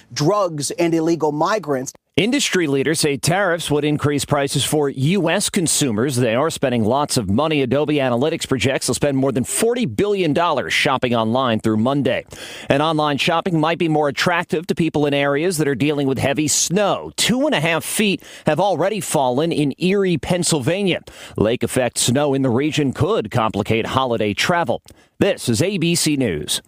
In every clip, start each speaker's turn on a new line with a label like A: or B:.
A: drugs and illegal migrants.
B: Industry leaders say tariffs would increase prices for U.S. consumers. They are spending lots of money. Adobe Analytics projects they'll spend more than $40 billion shopping online through Monday. And online shopping might be more attractive to people in areas that are dealing with heavy snow. 2.5 feet have already fallen in Erie, Pennsylvania. Lake effect snow in the region could complicate holiday travel. This is ABC News.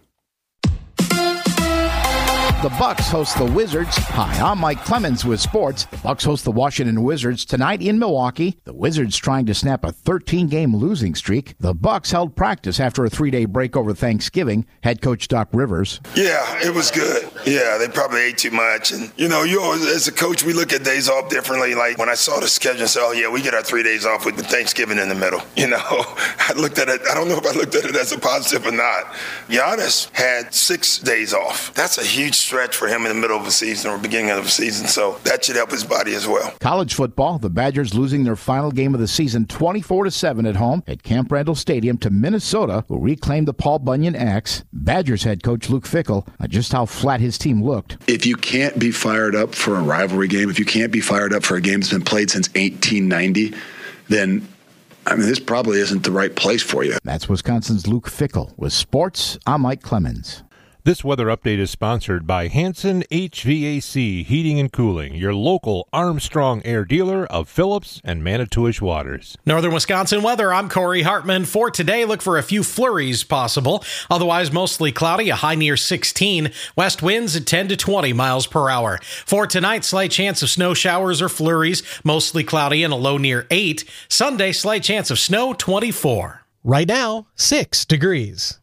C: The Bucks host the Wizards. Hi, I'm Mike Clemens with sports. The Bucks host the Washington Wizards tonight in Milwaukee. The Wizards trying to snap a 13-game losing streak. The Bucks held practice after a 3-day break over Thanksgiving. Head coach Doc Rivers.
D: Yeah, it was good. Yeah, they probably ate too much. And, you always, as a coach, we look at days off differently. Like when I saw the schedule and said, oh, yeah, we get our 3 days off with Thanksgiving in the middle. I looked at it. I don't know if I looked at it as a positive or not. Giannis had 6 days off. That's a huge stretch for him in the middle of a season or beginning of a season, so that should help his body as well.
C: College football, the Badgers losing their final game of the season 24-7 at home at Camp Randall Stadium to Minnesota, who reclaimed the Paul Bunyan X. Badgers head coach Luke Fickell on just how flat his team looked.
E: If you can't be fired up for a rivalry game, if you can't be fired up for a game that's been played since 1890, then this probably isn't the right place for you.
C: That's Wisconsin's Luke Fickell. With sports, I'm Mike Clemens.
F: This weather update is sponsored by Hanson HVAC Heating and Cooling, your local Armstrong Air dealer of Phillips and Manitowish Waters.
G: Northern Wisconsin weather, I'm Corey Hartman. For today, look for a few flurries possible. Otherwise, mostly cloudy, a high near 16. West winds at 10 to 20 miles per hour. For tonight, slight chance of snow showers or flurries, mostly cloudy and a low near 8. Sunday, slight chance of snow, 24.
H: Right now, 6 degrees.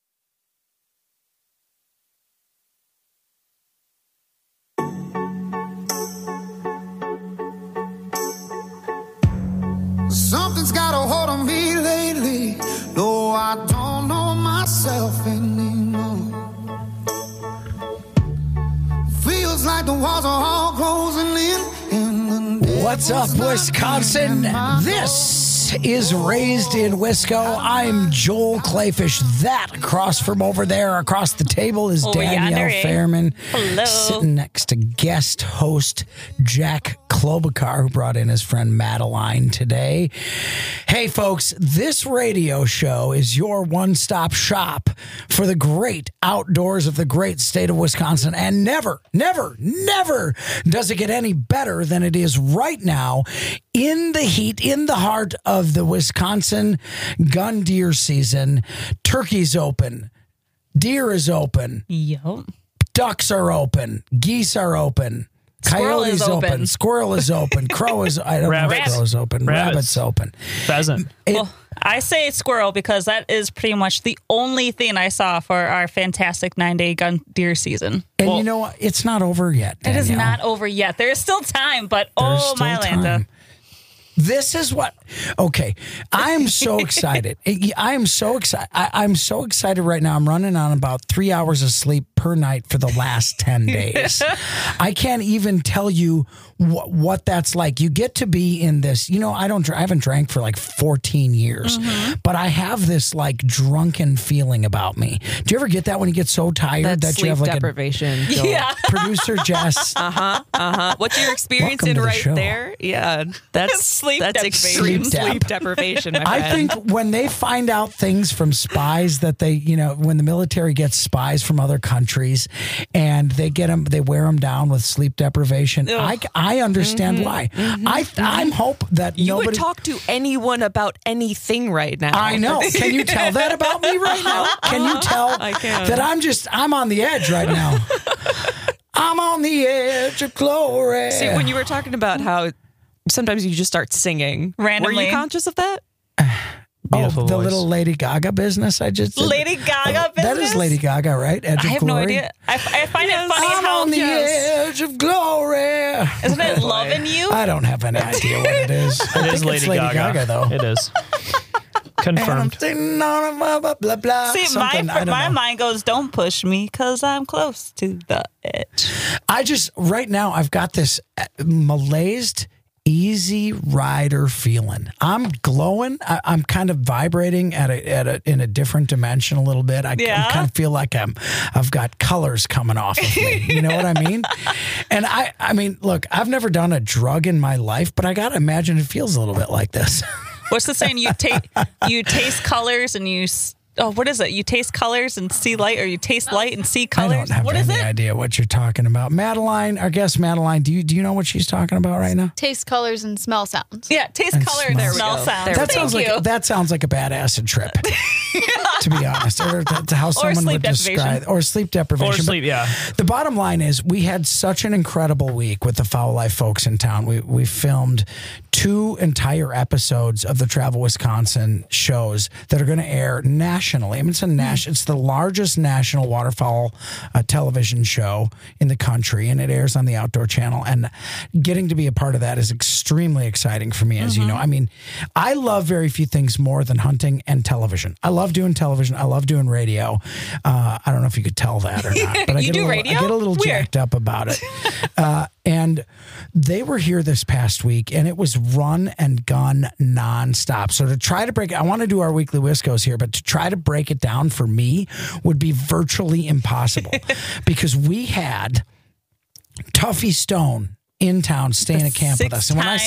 I: Something's got a hold on me lately. No, I don't know myself anymore. Feels like the walls are all closing in.
J: What's up, Wisconsin? This is Raised in Wisco. I'm Joel Clayfish. That across from over there, across the table, is Danielle Fairman.
K: Hello.
J: Sitting next to guest host Jack Klobuchar, who brought in his friend Madeline today. Hey, folks, this radio show is your one-stop shop for the great outdoors of the great state of Wisconsin. And never, never, never does it get any better than it is right now in the heat, in the heart of the Wisconsin gun deer season. Turkey's open. Deer is open.
K: Yep.
J: Ducks are open. Geese are open. Coyote's open. Squirrel is open. Crow is, I don't know if crow's open. Rabbit's open.
H: Pheasant.
K: Well, I say squirrel because that is pretty much the only thing I saw for our fantastic 9-day gun deer season.
J: And you know what? It's not over yet, Danielle.
K: It is not over yet. There is still time, but my Lanta.
J: This is what, okay, I am so excited. I'm so excited right now. I'm running on about 3 hours of sleep per night for the last 10 days. I can't even tell you what that's like. You get to be in this, I haven't drank for like 14 years, but I have this like drunken feeling about me. Do you ever get that when you get so tired that you have like
L: deprivation?
J: Producer Jess.
L: What you're experiencing right there. Yeah. That's extreme sleep deprivation. My friend.
J: I think when they find out things from spies that they, when the military gets spies from other countries and they wear them down with sleep deprivation. I understand why. I'm hope that
L: you would talk to anyone about anything right now.
J: I know. Can you tell that about me right now? Can you tell that I'm on the edge right now? I'm on the edge of glory.
L: See, when you were talking about how sometimes you just start singing randomly, were you conscious of that?
J: Beautiful the voice. Little Lady Gaga business I just did.
K: Lady Gaga business?
J: That is Lady Gaga, right? Edge
K: I have
J: glory.
K: no idea. I find it funny
J: I'm
K: how
J: on the edge of glory.
K: Isn't it Lovin' You?
J: I don't have any idea what it is.
H: It is Lady Gaga,
J: though.
H: It is. Confirmed.
K: See, my mind goes, don't push me because I'm close to the edge.
J: Right now, I've got this malaised easy rider feeling. I'm glowing. I'm kind of vibrating in a different dimension a little bit. I kind of feel like I've got colors coming off of me. You know what I mean? And I mean, look, I've never done a drug in my life, but I got to imagine it feels a little bit like this.
K: What's the saying? You taste colors and you. Oh, what is it? You taste colors and see light, or you taste light and see colors?
J: I don't have any idea what you're talking about. Madeline, our guest Madeline, do you know what she's talking about right now?
M: Taste colors and smell sounds.
K: Yeah, taste colors and smell sounds.
J: That sounds like a bad acid trip. To be honest, or to how someone would describe, or sleep deprivation.
H: Or sleep, yeah.
J: The bottom line is, we had such an incredible week with the Foul Life folks in town. We filmed 2 entire episodes of the Travel Wisconsin shows that are going to air nationally. I mean, it's the largest national waterfowl television show in the country, and it airs on the Outdoor Channel. And getting to be a part of that is extremely exciting for me, as you know. I mean, I love very few things more than hunting and television. I love doing television. I love doing radio. I don't know if you could tell that or not, but I get a little jacked up about it. And they were here this past week, and it was run and gun nonstop. So to try to break, I want to do our weekly Wiscos here, but to try to break it down for me would be virtually impossible because we had Tuffy Stone in town staying at camp with us. And when I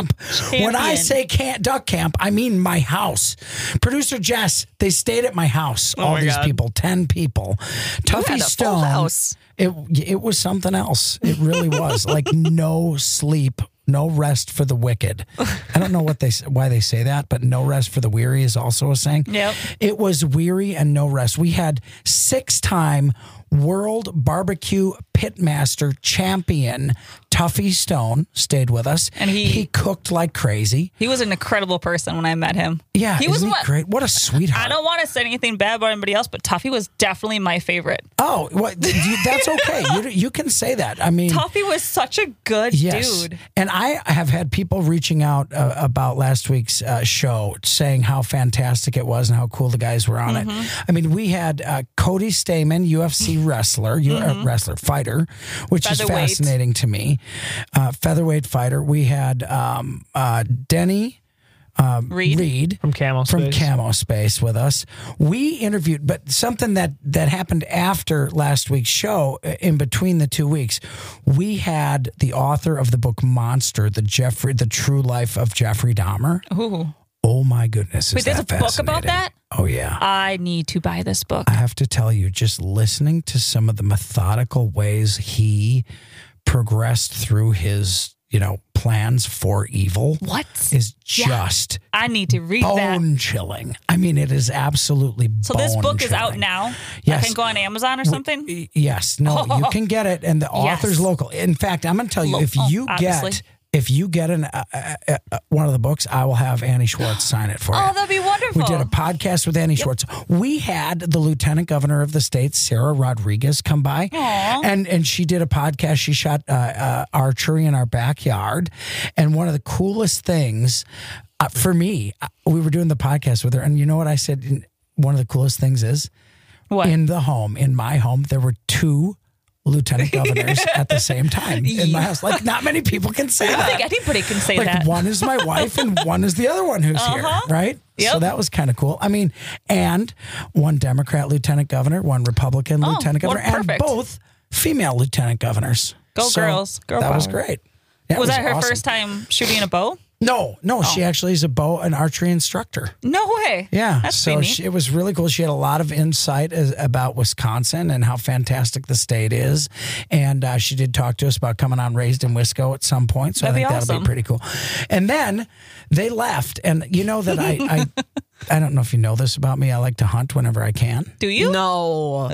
J: say camp, duck camp, I mean my house. Producer Jess, they stayed at my house. All these people, 10 people. Tuffy Stone. Full house. It was something else. It really was. Like no sleep, no rest for the wicked. I don't know why they say that, but no rest for the weary is also a saying.
K: Yep.
J: It was weary and no rest. We had 6-time World Barbecue Pitmaster champion Tuffy Stone stayed with us, and he cooked like crazy.
K: He was an incredible person when I met him.
J: Yeah, he was great. What a sweetheart.
K: I don't want to say anything bad about anybody else, but Tuffy was definitely my favorite.
J: Oh, that's okay. You can say that. I mean,
K: Tuffy was such a good dude.
J: And I have had people reaching out about last week's show, saying how fantastic it was and how cool the guys were on it. I mean, we had Cody Stamen, UFC fighter, which is fascinating to me. Featherweight fighter. We had Denny Reed
H: from Camo Space
J: with us. We interviewed, but something that happened after last week's show, in between the 2 weeks, we had the author of the book Monster, the true life of Jeffrey Dahmer.
K: Ooh.
J: Oh my goodness!
K: Wait, there's a book about that?
J: Oh yeah.
K: I need to buy this book.
J: I have to tell you, just listening to some of the methodical ways he progressed through his, plans for evil.
K: What?
J: Is just
K: I need to read that.
J: Bone chilling. I mean, it is absolutely
K: So this book is out now?
J: Yes.
K: I can go on Amazon or something?
J: Yes. No, you can get it, and the author's local. In fact, I'm going to tell you, if you get one of the books, I will have Annie Schwartz sign it for you.
K: Oh, that'd be wonderful.
J: We did a podcast with Annie Schwartz. We had the Lieutenant Governor of the state, Sarah Rodriguez, come by.
K: Aww.
J: And she did a podcast. She shot archery in our backyard. And one of the coolest things for me, we were doing the podcast with her. And you know what I said? One of the coolest things is,
K: what?
J: In my home, there were 2 lieutenant governors at the same time in my house. Like, not many people can say that.
K: I don't think anybody can say that.
J: One is my wife and one is the other one who's here, right?
K: Yep.
J: So that was kind of cool. I mean, and one Democrat lieutenant governor, one Republican lieutenant governor, and both female lieutenant governors.
K: Go girls. Girl
J: that
K: power.
J: was great.
K: Was that her first time shooting a bow?
J: No, she actually is an archery instructor.
K: No way.
J: Yeah.
K: That's
J: so it was really cool. She had a lot of insight about Wisconsin and how fantastic the state is. And she did talk to us about coming on Raised in Wisco at some point. So I think that'll be pretty cool. And then they left. And you know that I don't know if you know this about me. I like to hunt whenever I can.
K: Do you?
L: No.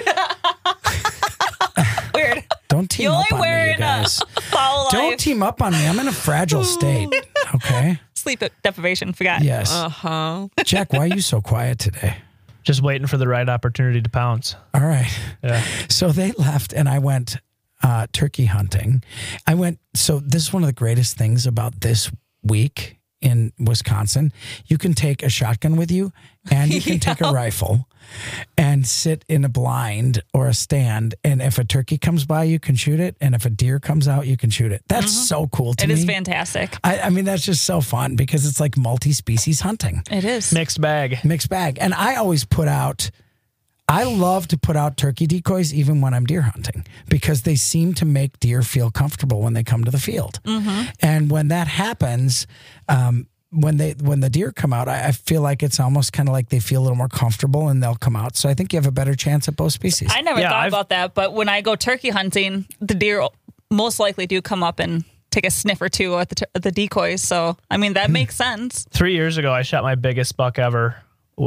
K: Weird.
J: Don't team up on me, you guys. Don't team up on me. I'm in a fragile state. Okay.
K: Sleep deprivation. Forgot.
J: Yes. Jack, why are you so quiet today?
H: Just waiting for the right opportunity to pounce.
J: All right.
H: Yeah.
J: So they left, and I went turkey hunting. So this is one of the greatest things about this week in Wisconsin. You can take a shotgun with you, and you can take a rifle. and sit in a blind or a stand. And if a turkey comes by, you can shoot it. And if a deer comes out, you can shoot it. That's so cool to me.
K: It is fantastic.
J: I mean, that's just so fun because it's like multi-species hunting.
K: It is.
H: Mixed bag.
J: And I always I love to put out turkey decoys even when I'm deer hunting because they seem to make deer feel comfortable when they come to the field. And when that happens, when the deer come out, I feel like it's almost kind of like they feel a little more comfortable and they'll come out. So I think you have a better chance at both species.
K: I never thought about that, but when I go turkey hunting, the deer most likely do come up and take a sniff or two at the decoys. So, I mean, that makes sense.
H: 3 years ago, I shot my biggest buck ever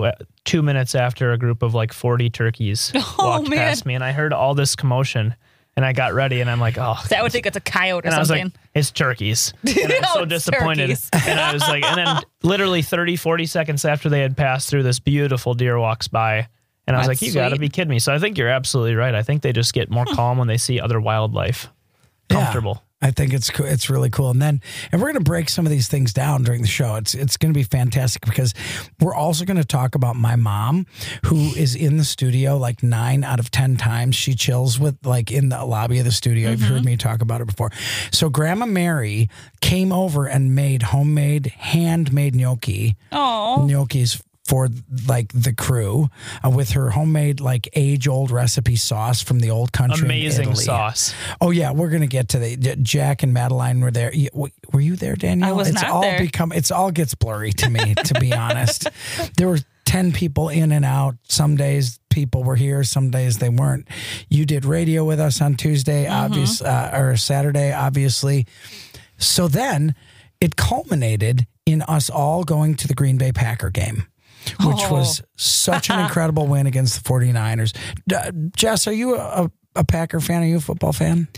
H: 2 minutes after a group of like 40 turkeys walked past me, and I heard all this commotion, and I got ready, and I'm like, oh.
K: I would think it's a coyote or
H: and
K: something.
H: I was like, it's turkeys. And I was so disappointed. And I was like, and then literally 30, 40 seconds after they had passed through, this beautiful deer walks by, and I was like, you got to be kidding me. So I think you're absolutely right. I think they just get more calm when they see other wildlife. Comfortable.
J: I think it's cool. It's really cool. And we're going to break some of these things down during the show. It's going to be fantastic because we're also going to talk about my mom, who is in the studio like 9 out of 10 times. She chills with like in the lobby of the studio. You've heard me talk about it before. So Grandma Mary came over and made handmade gnocchi.
K: Oh,
J: gnocchis for like the crew with her homemade like age-old recipe sauce from the old country.
H: Amazing
J: in Italy.
H: Sauce.
J: Oh yeah, we're gonna get to the Jack and Madeline were there. Were you there, Danielle?
K: I was not there.
J: It's all gets blurry to me, to be honest. There were 10 people in and out. Some days people were here, some days they weren't. You did radio with us on Tuesday, or Saturday, obviously. So then it culminated in us all going to the Green Bay Packer game, which was such an incredible win against the 49ers. Jess, are you a Packer fan? Are you a football fan?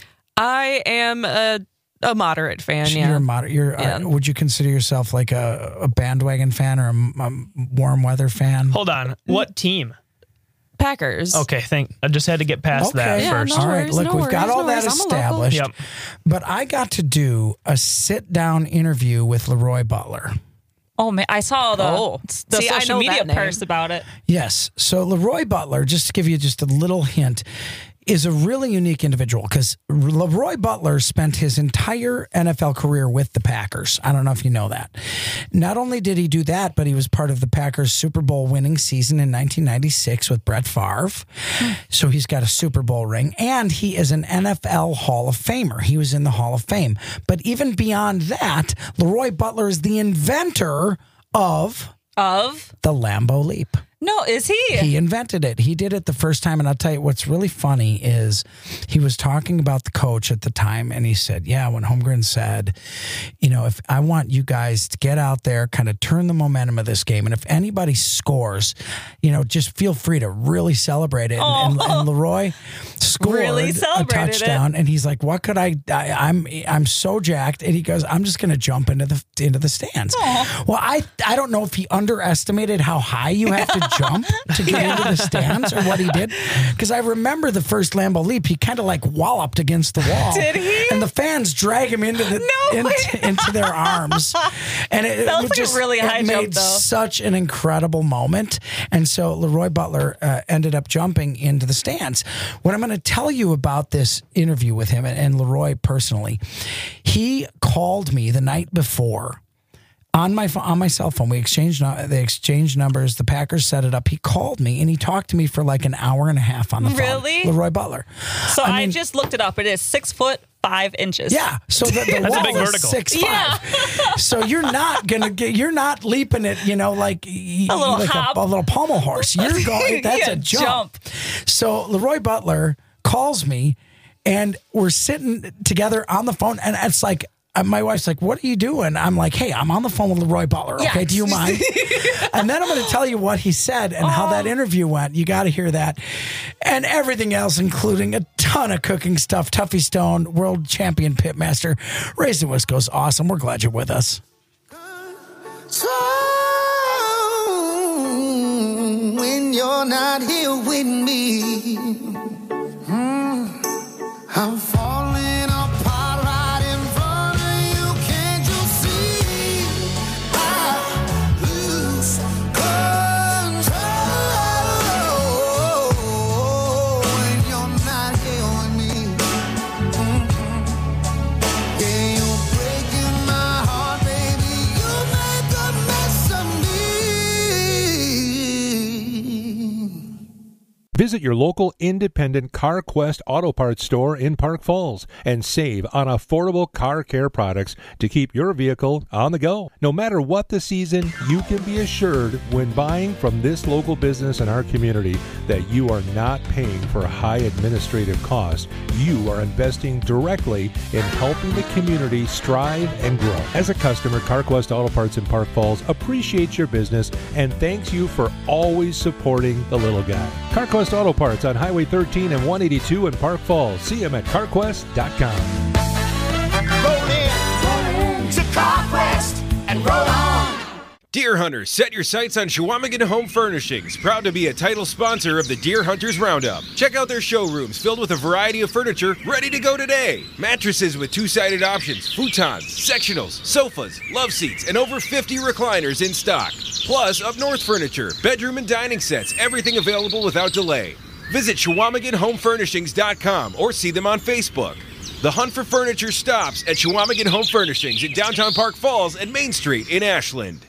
L: I am a moderate fan,
J: You're a moderate. Would you consider yourself like a bandwagon fan or a warm weather fan?
H: Hold on. What team?
L: Packers.
H: Okay, I just had to get past that first.
J: All right, look, we've got all that established.
H: Yep.
J: But I got to do a sit-down interview with Leroy Butler.
K: Oh, man, I saw the social media post about it.
J: Yes. So Leroy Butler, just to give you just a little hint, is a really unique individual because Leroy Butler spent his entire NFL career with the Packers. I don't know if you know that. Not only did he do that, but he was part of the Packers Super Bowl winning season in 1996 with Brett Favre. So he's got a Super Bowl ring, and he is an NFL Hall of Famer. He was in the Hall of Fame. But even beyond that, Leroy Butler is the inventor of the Lambeau Leap.
K: No, is he?
J: He invented it. He did it the first time. And I'll tell you what's really funny is he was talking about the coach at the time. And he said, when Holmgren said, if I want you guys to get out there, kind of turn the momentum of this game. And if anybody scores, just feel free to really celebrate it. And Leroy scored a touchdown. And he's like, what could I'm so jacked. And he goes, I'm just going to jump into the stands. Well, I don't know if he underestimated how high you have to jump to get into the stands or what he did, because I remember the first Lambeau Leap, he kind of like walloped against the wall.
K: Did he?
J: And the fans drag him into their arms, and it was just
K: really high
J: made
K: jump, though.
J: Such an incredible moment. And so Leroy Butler ended up jumping into the stands. What I'm going to tell you about this interview with him and Leroy personally, he called me the night before. On my cell phone, they exchanged numbers. The Packers set it up. He called me and he talked to me for like an hour and a half on the phone.
K: Really?
J: Leroy Butler.
K: So I just looked it up. It is 6'5".
J: Yeah. So the
H: That's
J: wall
H: a big
J: is
H: vertical.
J: 6'5".
K: Yeah.
J: So you're not leaping it, like a little pommel horse. You're going. That's a jump. So Leroy Butler calls me, and we're sitting together on the phone, and it's like. My wife's like, what are you doing? I'm like, hey, I'm on the phone with Leroy Butler. Okay, do you mind? And then I'm going to tell you what he said and how that interview went. You got to hear that. And everything else, including a ton of cooking stuff. Tuffy Stone, world champion pitmaster. Raised in Wisco's awesome. We're glad you're with us.
I: So when you're not here with me, I'm falling apart right in front of you. Can't you see? I lose control.
F: Visit your local independent CarQuest Auto Parts store in Park Falls and save on affordable car care products to keep your vehicle on the go. No matter what the season, you can be assured when buying from this local business in our community that you are not paying for high administrative costs. You are investing directly in helping the community strive and grow. As a customer, CarQuest Auto Parts in Park Falls appreciates your business and thanks you for always supporting the little guy. CarQuest Auto Parts on Highway 13 and 182 in Park Falls. See them at carquest.com.
I: Roll in to CarQuest and roll on.
N: Deer Hunters, set your sights on Chequamegon Home Furnishings, proud to be a title sponsor of the Deer Hunters Roundup. Check out their showrooms filled with a variety of furniture ready to go today. Mattresses with two-sided options, futons, sectionals, sofas, love seats, and over 50 recliners in stock. Plus, up north furniture, bedroom and dining sets, everything available without delay. Visit ChequamegonHomeFurnishings.com or see them on Facebook. The hunt for furniture stops at Chequamegon Home Furnishings in downtown Park Falls and Main Street in Ashland.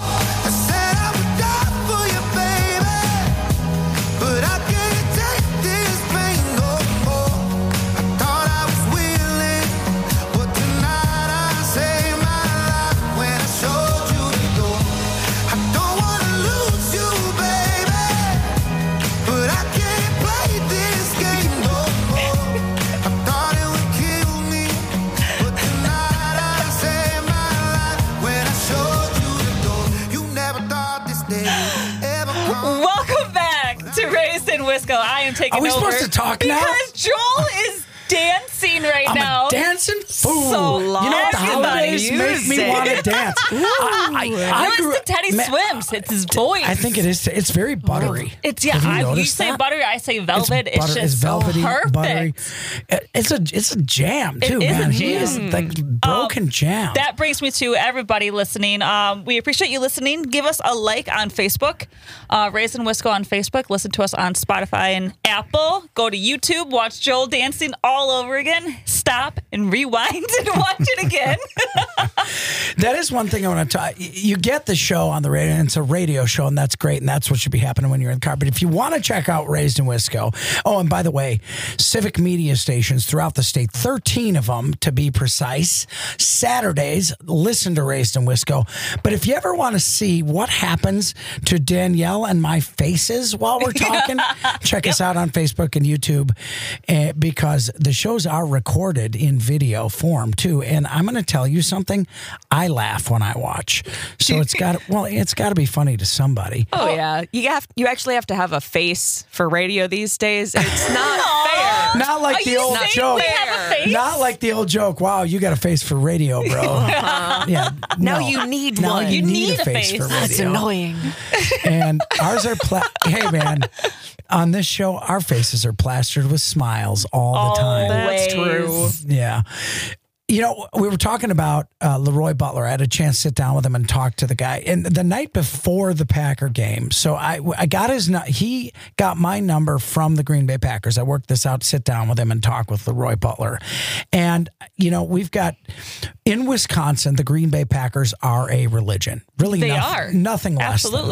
K: Wisco, I am taking over.
J: Are we supposed to talk now?
K: Because Joel is dancing right now.
J: I'm a dancing fool.
K: So
J: you know what? The holidays make me want to dance.
K: I grew up, Teddy Swims. It's his voice.
J: I think it is. It's very buttery.
K: It's you say buttery, I say velvet. It's just
J: velvety,
K: so perfect.
J: Buttery. It's a jam too, man. He is like broken jam.
K: That brings me to everybody listening. We appreciate you listening. Give us a like on Facebook. Raisin Wisco on Facebook. Listen to us on Spotify and Apple. Go to YouTube. Watch Joel dancing all over again. Stop and rewind and watch it again.
J: That is one thing I want to talk. You get the show on the radio, and it's a radio show, and that's great, and that's what should be happening when you're in the car. But if you want to check out Raised in Wisco, and by the way, civic media stations throughout the state, 13 of them to be precise, Saturdays, listen to Raised in Wisco. But if you ever want to see what happens to Danielle and my faces while we're talking, check us out on Facebook and YouTube, because the shows are recorded in video form too. And I'm going to tell you something. I laugh when I watch, so it's got to be funny to somebody.
L: Oh yeah, you actually have to have a face for radio these days. It's not fair.
J: Not like the old joke. Not like the old joke. Wow, you got a face for radio, bro. Yeah.
L: Now you need one.
J: You need a face for radio.
L: That's annoying.
J: And ours are hey man. On this show, our faces are plastered with smiles all the time.
L: That's true.
J: Yeah. You know, we were talking about Leroy Butler. I had a chance to sit down with him and talk to the guy. And the night before the Packer game, so I got he got my number from the Green Bay Packers. I worked this out, sit down with him and talk with Leroy Butler. And, you know, we've got, in Wisconsin, the Green Bay Packers are a religion. Really,
K: they are.
J: Nothing less than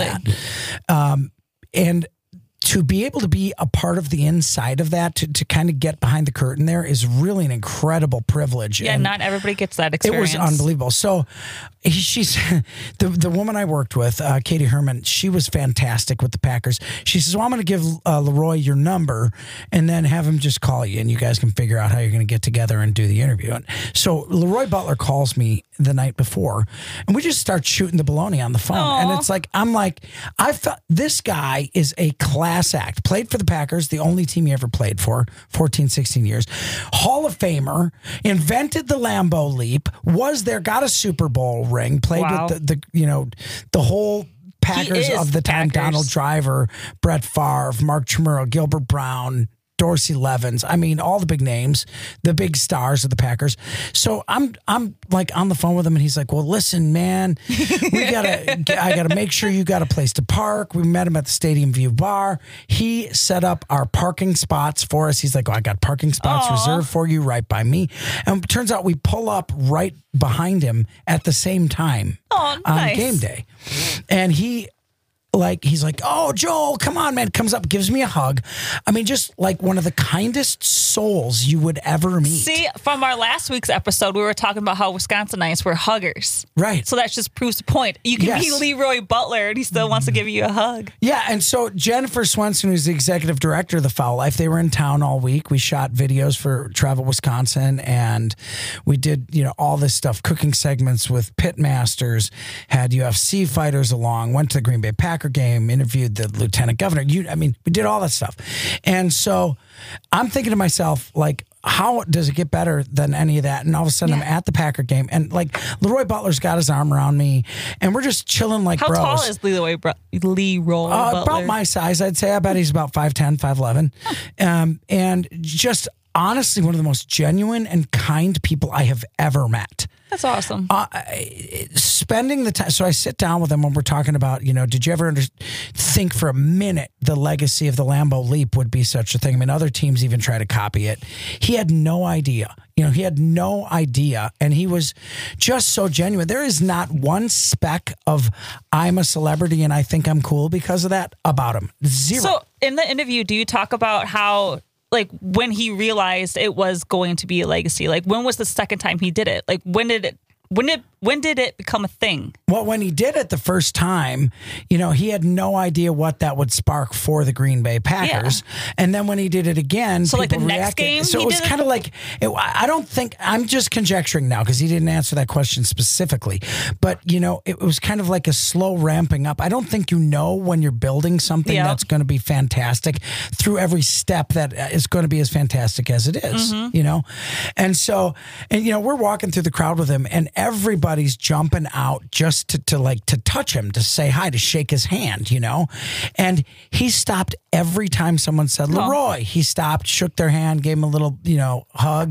J: that. And to be able to be a part of the inside of that, to kind of get behind the curtain there is really an incredible privilege.
K: Yeah, and not everybody gets that experience.
J: It was unbelievable. So she's the woman I worked with, Katie Herman, she was fantastic with the Packers. She says, well, I'm going to give Leroy your number and then have him just call you and you guys can figure out how you're going to get together and do the interview. And so Leroy Butler calls me the night before and we just start shooting the baloney on the phone.
K: Aww.
J: And it's like, I felt this guy is a class act. Played for the Packers, the only team he ever played for, 14, 16 years. Hall of Famer, invented the Lambeau Leap, was there, got a Super Bowl ring, played with the whole Packers of the time, Donald Driver, Brett Favre, Mark Chmura, Gilbert Brown, Dorsey Levens. I mean, all the big names, the big stars of the Packers. So I'm like on the phone with him and he's like, well, listen, man, I gotta make sure you got a place to park. We met him at the Stadium View Bar. He set up our parking spots for us. He's like, oh, I got parking spots reserved for you right by me. And it turns out we pull up right behind him at the same time on game day. And he like, he's like, oh, Joel, come on, man. Comes up, gives me a hug. I mean, just like one of the kindest souls you would ever meet.
K: See, from our last week's episode, we were talking about how Wisconsinites were huggers.
J: Right.
K: So that just proves the point. You can be Leroy Butler and he still wants to give you a hug.
J: Yeah, and so Jennifer Swenson, who's the executive director of the Foul Life, they were in town all week. We shot videos for Travel Wisconsin, and we did, all this stuff, cooking segments with pit masters, had UFC fighters along, went to the Green Bay Packer game, interviewed the lieutenant governor. We did all that stuff. And so I'm thinking to myself, like, how does it get better than any of that? And all of a sudden I'm at the Packer game, and like Leroy Butler's got his arm around me, and we're just chilling like bros.
K: How tall is Leroy Butler?
J: About my size, I'd say. I bet he's about 5'10", 5'11". And just honestly, one of the most genuine and kind people I have ever met.
K: That's awesome.
J: Spending the time. So I sit down with him when we're talking about, did you ever think for a minute the legacy of the Lambeau Leap would be such a thing? I mean, other teams even try to copy it. He had no idea. He had no idea. And he was just so genuine. There is not one speck of I'm a celebrity and I think I'm cool because of that about him. Zero.
K: So in the interview, do you talk about how, like, when he realized it was going to be a legacy? Like, when was the second time he did it? Like, when did it become a thing?
J: Well, when he did it the first time, he had no idea what that would spark for the Green Bay Packers. Yeah. And then when he did it again,
K: so like the
J: reacted.
K: next game,
J: so it was kind of like, I don't think, I'm just conjecturing now because he didn't answer that question specifically. But, it was kind of like a slow ramping up. I don't think when you're building something that's going to be fantastic through every step that is going to be as fantastic as it is, And so, we're walking through the crowd with him, and everybody's jumping out just to touch him, to say hi, to shake his hand, and he stopped every time someone said Leroy. He stopped, shook their hand, gave him a little, hug.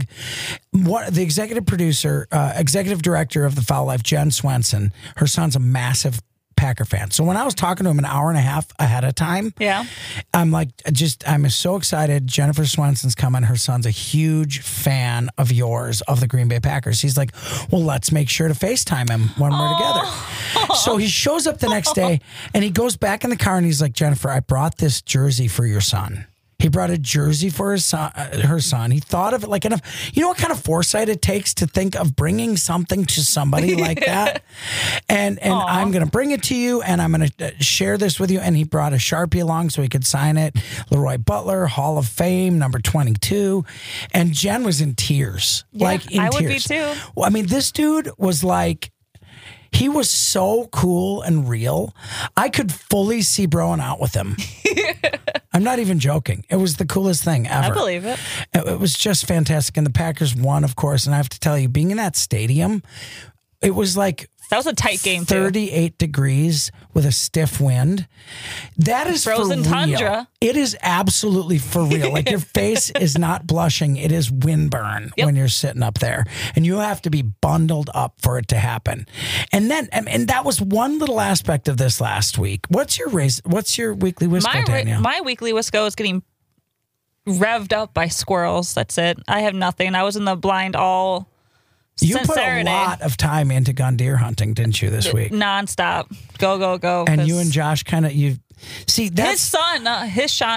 J: The executive producer, executive director of the Foul Life, Jen Swenson, her son's a massive Packer fan. So when I was talking to him an hour and a half ahead of time, I'm like, I'm so excited. Jennifer Swenson's coming. Her son's a huge fan of yours, of the Green Bay Packers. He's like, well, let's make sure to FaceTime him when we're together. So he shows up the next day and he goes back in the car and he's like, Jennifer, I brought this jersey for your son. He brought a jersey for his son, her son. He thought of it like enough. You know what kind of foresight it takes to think of bringing something to somebody like that? And I'm going to bring it to you, and I'm going to share this with you. And he brought a Sharpie along so he could sign it. Leroy Butler, Hall of Fame, number 22. And Jen was in tears.
K: Yeah,
J: like in
K: I
J: tears.
K: would be too.
J: Well, I mean, this dude was like, he was so cool and real. I could fully see broing out with him. I'm not even joking. It was the coolest thing ever.
K: I believe it.
J: It was just fantastic. And the Packers won, of course. And I have to tell you, being in that stadium, it was like
K: that was a tight game,
J: 38 degrees with a stiff wind. That is
K: frozen
J: for
K: tundra.
J: Real. It is absolutely for real. Like, your face is not blushing. It is windburn when you're sitting up there. And you have to be bundled up for it to happen. And then, and that was one little aspect of this last week. What's your weekly Wisco, Danielle?
K: My weekly Wisco is getting revved up by squirrels. That's it. I have nothing. I was in the blind all
J: You
K: since
J: put
K: Saturday.
J: a lot of time into gun deer hunting, didn't you, this week?
K: Nonstop. Go, go, go.
J: And you and Josh kind of, see, that's...
K: His son,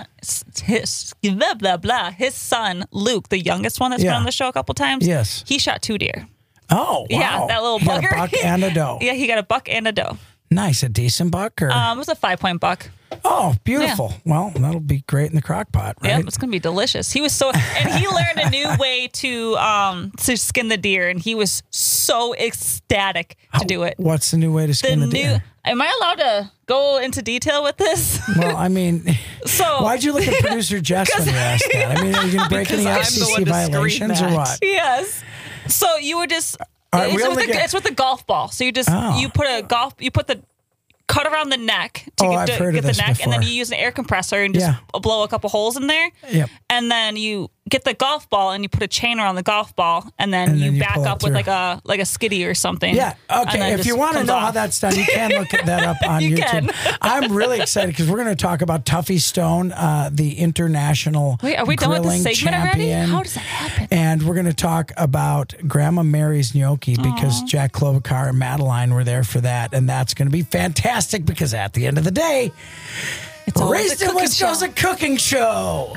K: his son, Luke, the youngest one that's been on the show a couple times.
J: Yes.
K: He shot 2 deer.
J: Oh, wow.
K: Yeah, that little bugger.
J: He got a buck and a doe.
K: Yeah, he got a buck and a doe.
J: Nice. A decent buck? Or?
K: It was a 5-point buck.
J: Oh, beautiful. Yeah. Well, that'll be great in the crock pot, right?
K: Yeah, it's going to be delicious. He was so... And he learned a new way to skin the deer, and he was so ecstatic to do it.
J: What's the new way to skin the deer?
K: Am I allowed to go into detail with this?
J: Well, I mean, why'd you look at producer Jess when you asked that? I mean, are you going to break any FCC violations or what?
K: Yes. So you would just...
J: Right,
K: it's with the golf ball. So you just you put the cut around the neck to get the neck,
J: before.
K: and then you use an air compressor and just blow a couple holes in there.
J: Yep.
K: And then you get the golf ball and you put a chain around the golf ball, and then you back up with like a skiddy or something.
J: Yeah. Okay. If you want to know how that's done, you can look that up on YouTube. I'm really excited because we're going to talk about Tuffy Stone, the international
K: Wait, are we done with the segment
J: champion.
K: already? How does that happen?
J: And we're going to talk about Grandma Mary's gnocchi because Jack Klobuchar and Madeline were there for that, and that's going to be fantastic because at the end of the day,
K: it's
J: Raised in Wisco's a cooking show.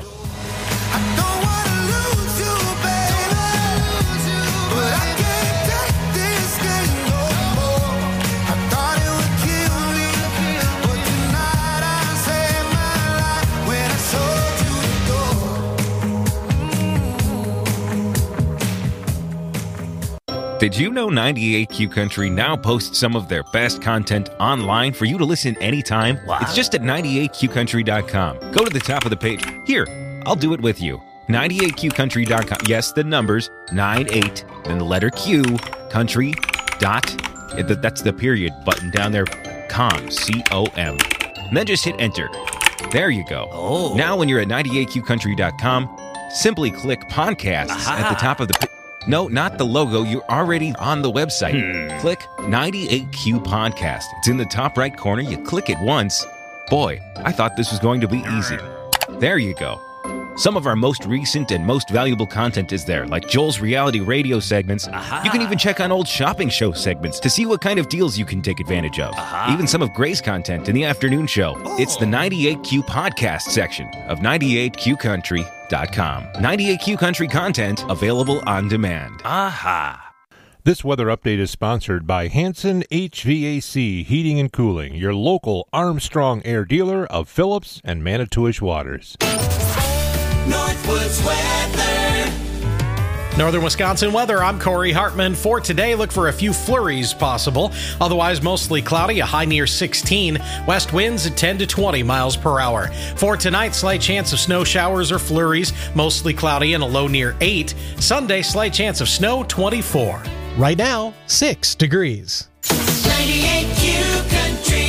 N: Did you know 98Q Country now posts some of their best content online for you to listen anytime? Wow. It's just at 98QCountry.com. Go to the top of the page. Here, I'll do it with you. 98QCountry.com. Yes, the numbers, 98, then the letter Q, country, that's the period button down there, com, C-O-M. And then just hit enter. There you go. Oh. Now when you're at 98QCountry.com, simply click podcast at the top of the page. No, not the logo. You're already on the website. Click 98Q Podcast. It's in the top right corner. You click it once. Boy, I thought this was going to be easy. There you go. Some of our most recent and most valuable content is there, like Joel's reality radio segments. You can even check on old shopping show segments to see what kind of deals you can take advantage of. Even some of Gray's content in the afternoon show. It's the 98Q Podcast section of 98QCountry.com. 98Q Country content available on demand.
F: This weather update is sponsored by Hanson HVAC Heating and Cooling, your local Armstrong Air dealer of Phillips and Manitowish Waters.
I: Northwoods weather.
G: Northern Wisconsin weather, I'm Corey Hartman. For today, look for a few flurries possible. Otherwise, mostly cloudy, a high near 16. West winds at 10 to 20 miles per hour. For tonight, slight chance of snow showers or flurries, mostly cloudy and a low near 8. Sunday, slight chance of snow, 24.
O: Right now, 6 degrees.
I: 98Q Country.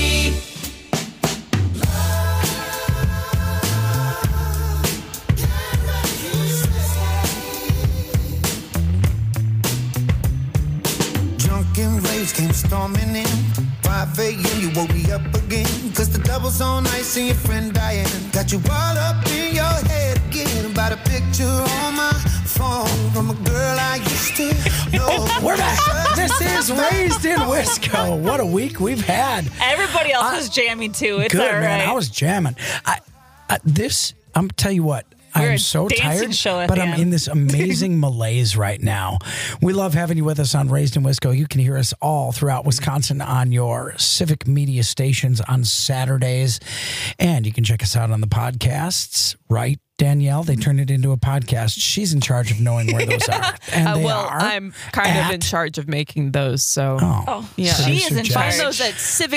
I: Came storming in 5 a.m. You woke me up again, cause the double's on ice and your friend Diane got you all up in your head again about a picture on my phone from a girl I used to know.
J: We're back. This is Raised in Wisco. What a week we've had.
K: Everybody else was jamming too. It's
J: good,
K: all right.
J: Man. I was jamming. I'm tell you what. I'm so tired, but I'm in this amazing malaise right now. We love having you with us on Raised in Wisco. You can hear us all throughout Wisconsin on your civic media stations on Saturdays. And you can check us out on the podcasts, right, Danielle? They turned it into a podcast. She's in charge of knowing where those are. And they are
L: I'm kind of in charge of making those. So, yeah.
K: She is in charge.
L: Find those at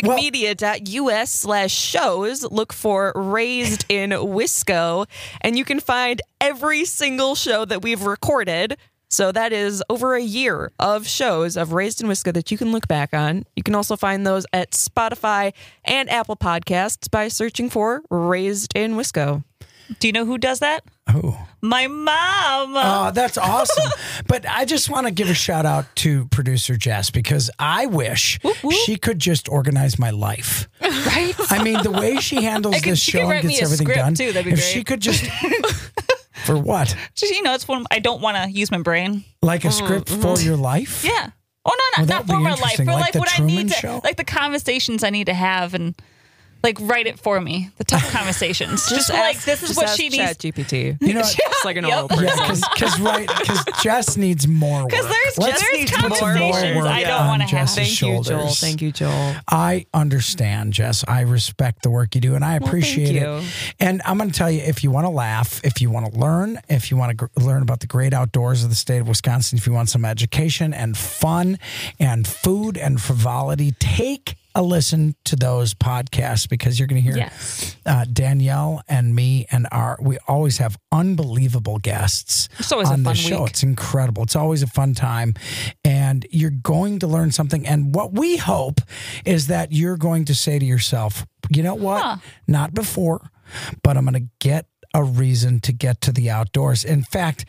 L: civicmedia.us/shows. Look for Raised in Wisco, and you can find every single show that we've recorded. So that is over a year of shows of Raised in Wisco that you can look back on. You can also find those at Spotify and Apple Podcasts by searching for Raised in Wisco.
K: Do you know who does that?
J: Who?
K: My mom.
J: Oh, that's awesome. But I just want to give a shout out to producer Jess because I wish she could just organize my life.
K: Right?
J: I mean, the way she handles this show and gets everything done.
K: Too, that'd be
J: if
K: great.
J: she could just... For what?
K: Just, it's when I don't want to use my brain.
J: Like a script for your life?
K: Yeah. Oh, no, not for my life. For like what I need to... Like the conversations I need to have and... Like, write it for me. The tough conversations. Just like, this is what she needs.
L: ChatGPT.
J: You know,
L: it's like an old person.
J: Yeah, because Jess needs more work.
K: Because there's conversations I don't want to have.
L: Thank you, Joel.
J: I understand, Jess. I respect the work you do, and I appreciate it. And I'm going to tell you, if you want to laugh, if you want to learn, if you want to learn about the great outdoors of the state of Wisconsin, if you want some education and fun and food and frivolity, take a listen to those podcasts because you're going to hear Danielle and me and we always have unbelievable guests on the show. It's incredible. It's always a fun time and you're going to learn something. And what we hope is that you're going to say to yourself, you know what? Not before, but I'm going to get a reason to get to the outdoors. In fact,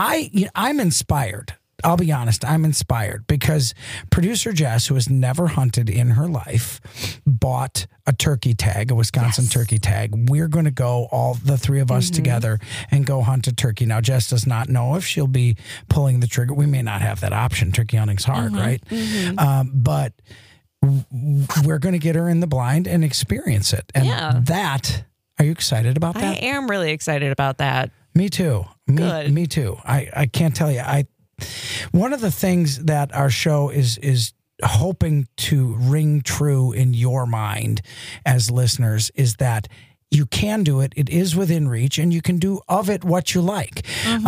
J: I'm inspired. I'll be honest, I'm inspired because producer Jess, who has never hunted in her life, bought a turkey tag, a Wisconsin turkey tag. We're going to go, all the three of us together, and go hunt a turkey. Now, Jess does not know if she'll be pulling the trigger. We may not have that option. Turkey hunting's hard, right? But we're going to get her in the blind and experience it. And that, are you excited about that?
L: I am really excited about that.
J: Me too.
L: Good.
J: Me too. I can't tell you. One of the things that our show is hoping to ring true in your mind as listeners is that you can do it. It is within reach, and you can do of it what you like.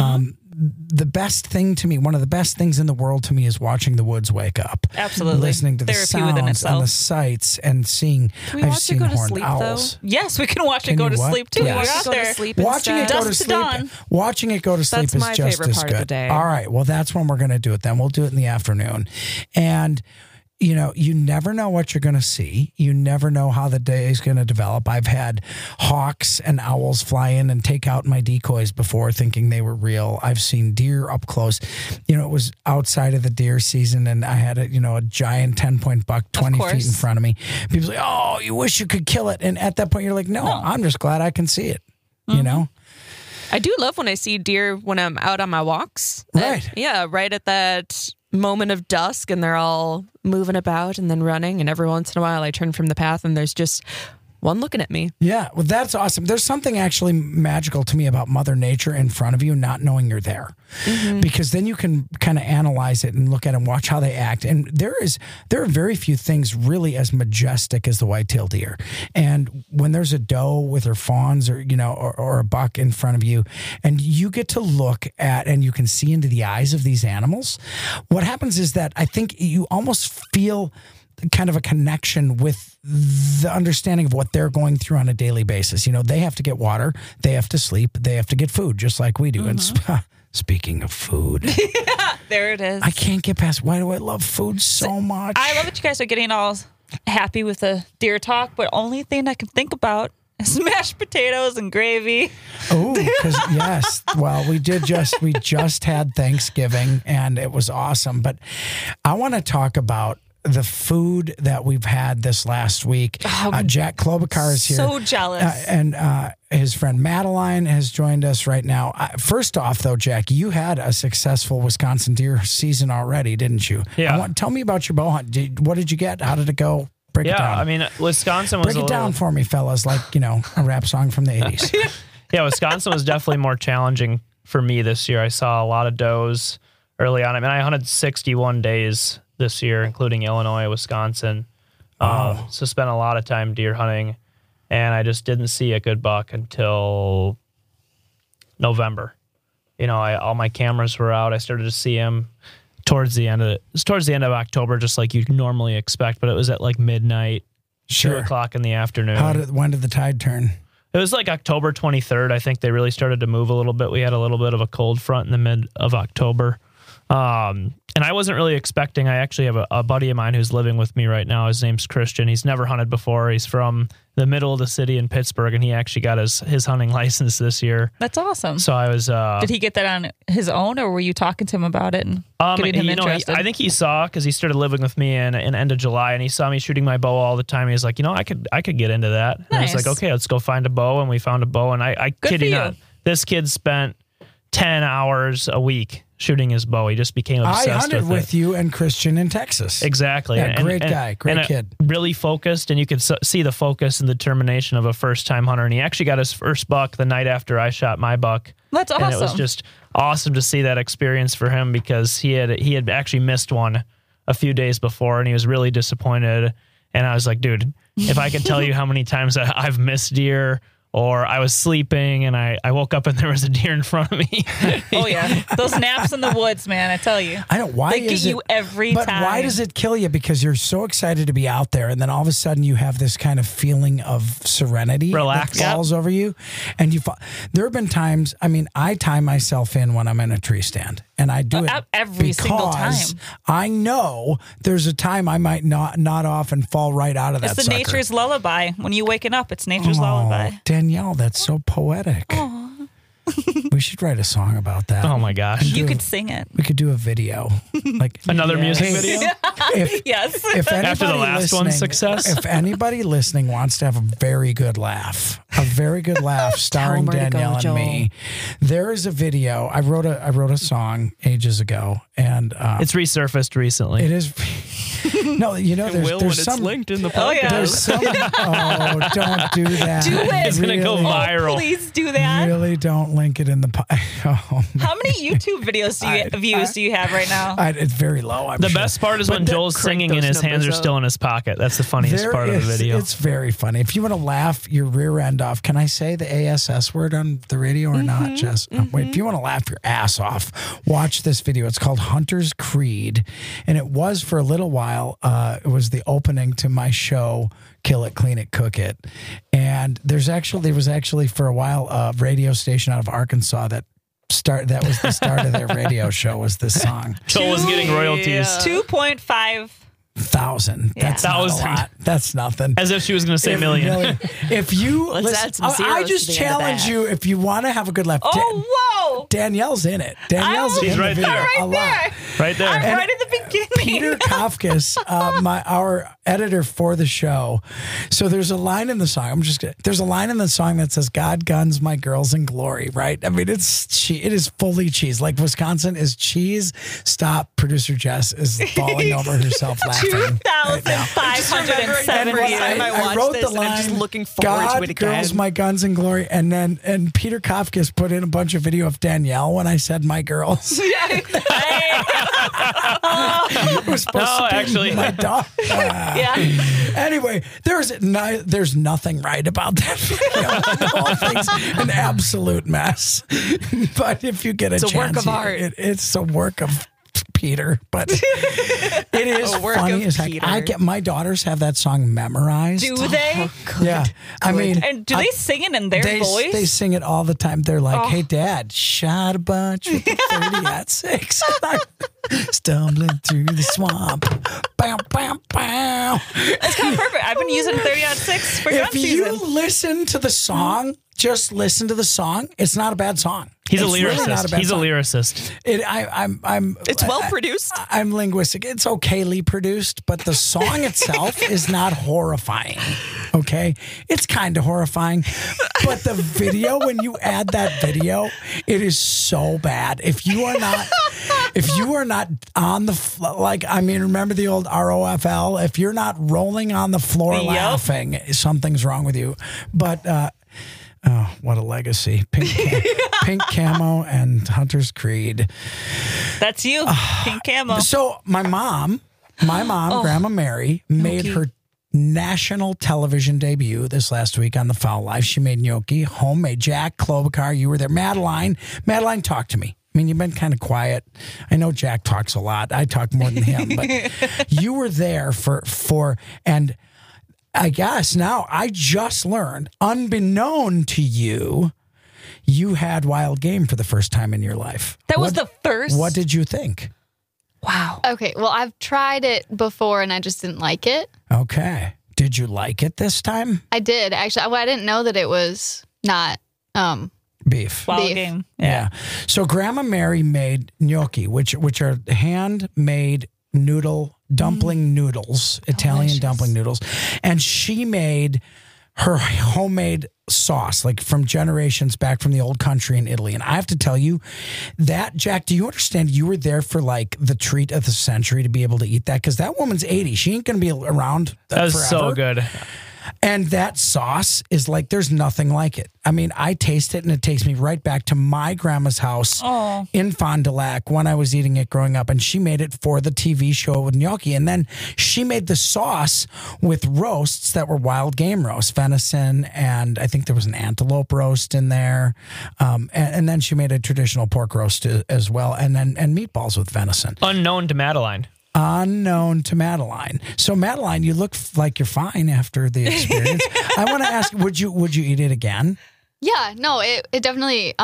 J: The best thing to me, one of the best things in the world to me, is watching the woods wake up.
K: Absolutely.
J: Listening to the
K: Therapy within
J: sounds
K: itself.
J: and the sights and seeing.
L: Can we watch it go to sleep,
J: owls.
L: though?
K: Yes, we can watch it go to sleep too.
J: Yes.
K: We're out there.
J: Watching it go to sleep. Watching it go to sleep
L: That's
J: is
L: my
J: just
L: favorite
J: as
L: part
J: good.
L: of the day.
J: All right, well, that's when we're going to do it. Then we'll do it in the afternoon, and you know, you never know what you're going to see. You never know how the day is going to develop. I've had hawks and owls fly in and take out my decoys before, thinking they were real. I've seen deer up close. You know, it was outside of the deer season, and I had a giant 10-point buck 20 feet in front of me. People say, "Oh, you wish you could kill it." And at that point, you're like, "No, I'm just glad I can see it." You know.
L: I do love when I see deer when I'm out on my walks.
J: Right.
L: Right at that moment of dusk, and they're all moving about and then running, and every once in a while I turn from the path and there's just one looking at me.
J: Yeah, well, that's awesome. There's something actually magical to me about Mother Nature in front of you, not knowing you're there, because then you can kind of analyze it and look at it and watch how they act. And there are very few things really as majestic as the white-tailed deer. And when there's a doe with her fawns, or or a buck in front of you, and you get to look at and you can see into the eyes of these animals, what happens is that I think you almost feel kind of a connection with the understanding of what they're going through on a daily basis. You know, they have to get water, they have to sleep, they have to get food, just like we do. And speaking of food,
K: there it is.
J: I can't get past, why do I love food so much?
K: I love that you guys are getting all happy with the deer talk, but only thing I can think about is mashed potatoes and gravy.
J: Oh, because yes. Well, we just had Thanksgiving, and it was awesome. But I want to talk about the food that we've had this last week. Jack Klobuchar is here.
K: So jealous.
J: And his friend Madeline has joined us right now. First off, though, Jack, you had a successful Wisconsin deer season already, didn't you?
H: Yeah.
J: Tell me about your bow hunt. What did you get? How did it go? Break it down.
H: I mean, Wisconsin was
J: Break it down for me, fellas, like, a rap song from the 80s.
H: Yeah, Wisconsin was definitely more challenging for me this year. I saw a lot of does early on. I mean, I hunted 61 days this year, including Illinois, Wisconsin. So spent a lot of time deer hunting, and I just didn't see a good buck until November. All my cameras were out. I started to see him towards the end of October, just like you normally expect, but it was at like midnight, 2 o'clock in the afternoon.
J: When did the tide turn?
H: It was like October 23rd. I think they really started to move a little bit. We had a little bit of a cold front in the mid of October. And I wasn't really expecting. I actually have a buddy of mine who's living with me right now. His name's Christian. He's never hunted before. He's from the middle of the city in Pittsburgh, and he actually got his hunting license this year.
K: That's awesome.
H: So I was.
K: Did he get that on his own, or were you talking to him about it and getting him interested?
H: I think he saw, because he started living with me in end of July, and he saw me shooting my bow all the time. He was like, I could get into that. And I was like, okay, let's go find a bow, and we found a bow. And I kid you not, this kid spent 10 hours a week shooting his bow. He just became obsessed with it.
J: I hunted with you and Christian in Texas.
H: Exactly.
J: Yeah, great guy, great kid.
H: Really focused, and you could see the focus and determination of a first-time hunter. And he actually got his first buck the night after I shot my buck.
K: That's awesome.
H: And it was just awesome to see that experience for him, because he had actually missed one a few days before, and he was really disappointed. And I was like, dude, if I could tell you how many times I've missed deer, or I was sleeping and I woke up and there was a deer in front of me.
K: Oh yeah, those naps in the woods, man! I tell you,
J: I don't. Why
K: they get you every time?
J: But why does it kill you? Because you're so excited to be out there, and then all of a sudden you have this kind of feeling of serenity,
H: relax,
J: that falls over you, and there have been times. I mean, I tie myself in when I'm in a tree stand, and I do it
K: every single time.
J: I know there's a time I might nod off and fall right out of that.
K: It's nature's lullaby. When you're waking up, it's nature's lullaby.
J: Danielle, that's so poetic.
K: Aww.
J: We should write a song about that.
H: Oh my gosh.
K: You could sing it.
J: We could do a video. Like
H: another music video?
K: Yes.
J: If
H: After the last one's success?
J: If anybody listening wants to have a very good laugh starring Danielle and me, there is a video. I wrote a song ages ago, and
H: it's resurfaced recently.
J: It is. No, there's some
H: linked in the podcast.
J: There's some. Oh, don't do that.
K: Do it.
H: It's gonna go viral.
K: Please do that.
J: Really, don't link it in the. Oh,
K: how many YouTube videos views do you have right now?
J: It's very low.
H: The best part is when Joel's singing and his hands are still in his pocket. That's the funniest part of the video.
J: It's very funny. If you want to laugh your rear end off, can I say the ASS word on the radio or not? Just wait. If you want to laugh your ass off, watch this video. It's called Hunter's Creed, and it was for a little while. It was the opening to my show, Kill It, Clean It, Cook It, and there was actually for a while a radio station out of Arkansas that was the start of their radio show was this song.
H: Joel was getting royalties.
K: 2,500.
J: That's not a lot. That's nothing.
H: As if she was going to say million.
J: If you
L: Let's add some
J: I
L: zeros
J: just
L: to the end of
J: challenge
L: that.
J: you if you want to have a good laugh.
K: Whoa!
J: Danielle's in it. Danielle's
H: She's
J: in
H: right
J: the video
H: there.
J: a lot.
H: Right there.
K: I'm right at the beginning.
J: Peter Kafkas, our editor for the show. So there's a line in the song. There's a line in the song that says, "God guns my girls in glory." Right? I mean, it is fully cheese. Like Wisconsin is cheese. Stop. Producer Jess is falling over herself laughing.
K: 2,570.
J: I wrote the line.
L: I'm just looking forward to it again.
J: God girls my guns in glory, and Peter Kafkas put in a bunch of video of Danielle when I said my girls. It was supposed to be
H: actually,
J: my dog.
K: Yeah.
J: Anyway, there's nothing right about that video. The whole thing's an absolute mess. But if you get a
L: It's a
J: chance,
L: work of art.
J: it's a work of Peter, but it is
L: A work
J: funny
L: of
J: as heck.
L: Peter.
J: My daughters have that song memerized.
K: Do they?
J: Yeah, I mean,
K: And do they sing it in their voice?
J: They sing it all the time. They're like, "Hey, Dad, shot a bunch with the 30-06, stumbling through the swamp." Bam, bam, bam.
K: It's kind of perfect. I've been using 30-06 for gun
J: If
K: season.
J: you listen to the song, just listen to the song. It's not a bad song.
H: He's a
J: It's really not
H: lyricist.
J: bad
H: He's a
J: song.
H: lyricist.
L: It's well produced.
J: I'm linguistic. It's okayly produced, but the song itself is not horrifying. Okay, it's kind of horrifying, but the video, when you add that video, it is so bad. If you are not on the remember the old ROFL? If you're not rolling on the floor laughing, something's wrong with you. But oh, what a legacy! Pink camo and Hunter's Creed.
K: That's you, pink camo.
J: So my mom, Grandma Mary, made her national television debut this last week on The Foul Life. She made gnocchi, homemade. Jack Klobuchar, you were there. Madeline, talk to me. I mean, you've been kind of quiet. I know Jack talks a lot. I talk more than him, but you were there for and I guess now I just learned, unbeknown to you, you had wild game for the first time in your life.
K: That was the first?
J: What did you think?
K: Wow.
M: Okay, well, I've tried it before and I just didn't like it.
J: Okay. Did you like it this time?
M: I did, actually. Well, I didn't know that it was not
J: beef.
K: Wild
M: beef.
K: game.
J: Yeah. So Grandma Mary made gnocchi, which are handmade dumpling noodles, Italian dumpling noodles. And she made her homemade sauce, like from generations back from the old country in Italy. And I have to tell you that, Jack, do you understand you were there for like the treat of the century to be able to eat that? Because that woman's 80. She ain't going to be around
H: That was
J: forever.
H: so good.
J: And that sauce is like, there's nothing like it. I mean, I taste it and it takes me right back to my grandma's house in Fond du Lac when I was eating it growing up. And she made it for the TV show with gnocchi. And then she made the sauce with roasts that were wild game roasts, venison, and I think there was an antelope roast in there. And then she made a traditional pork roast as well. And meatballs with venison.
H: Unknown to Madeline.
J: Unknown to Madeline. So Madeline, you look like you're fine after the experience. I want to ask, would you eat it again?
M: Yeah, no, it definitely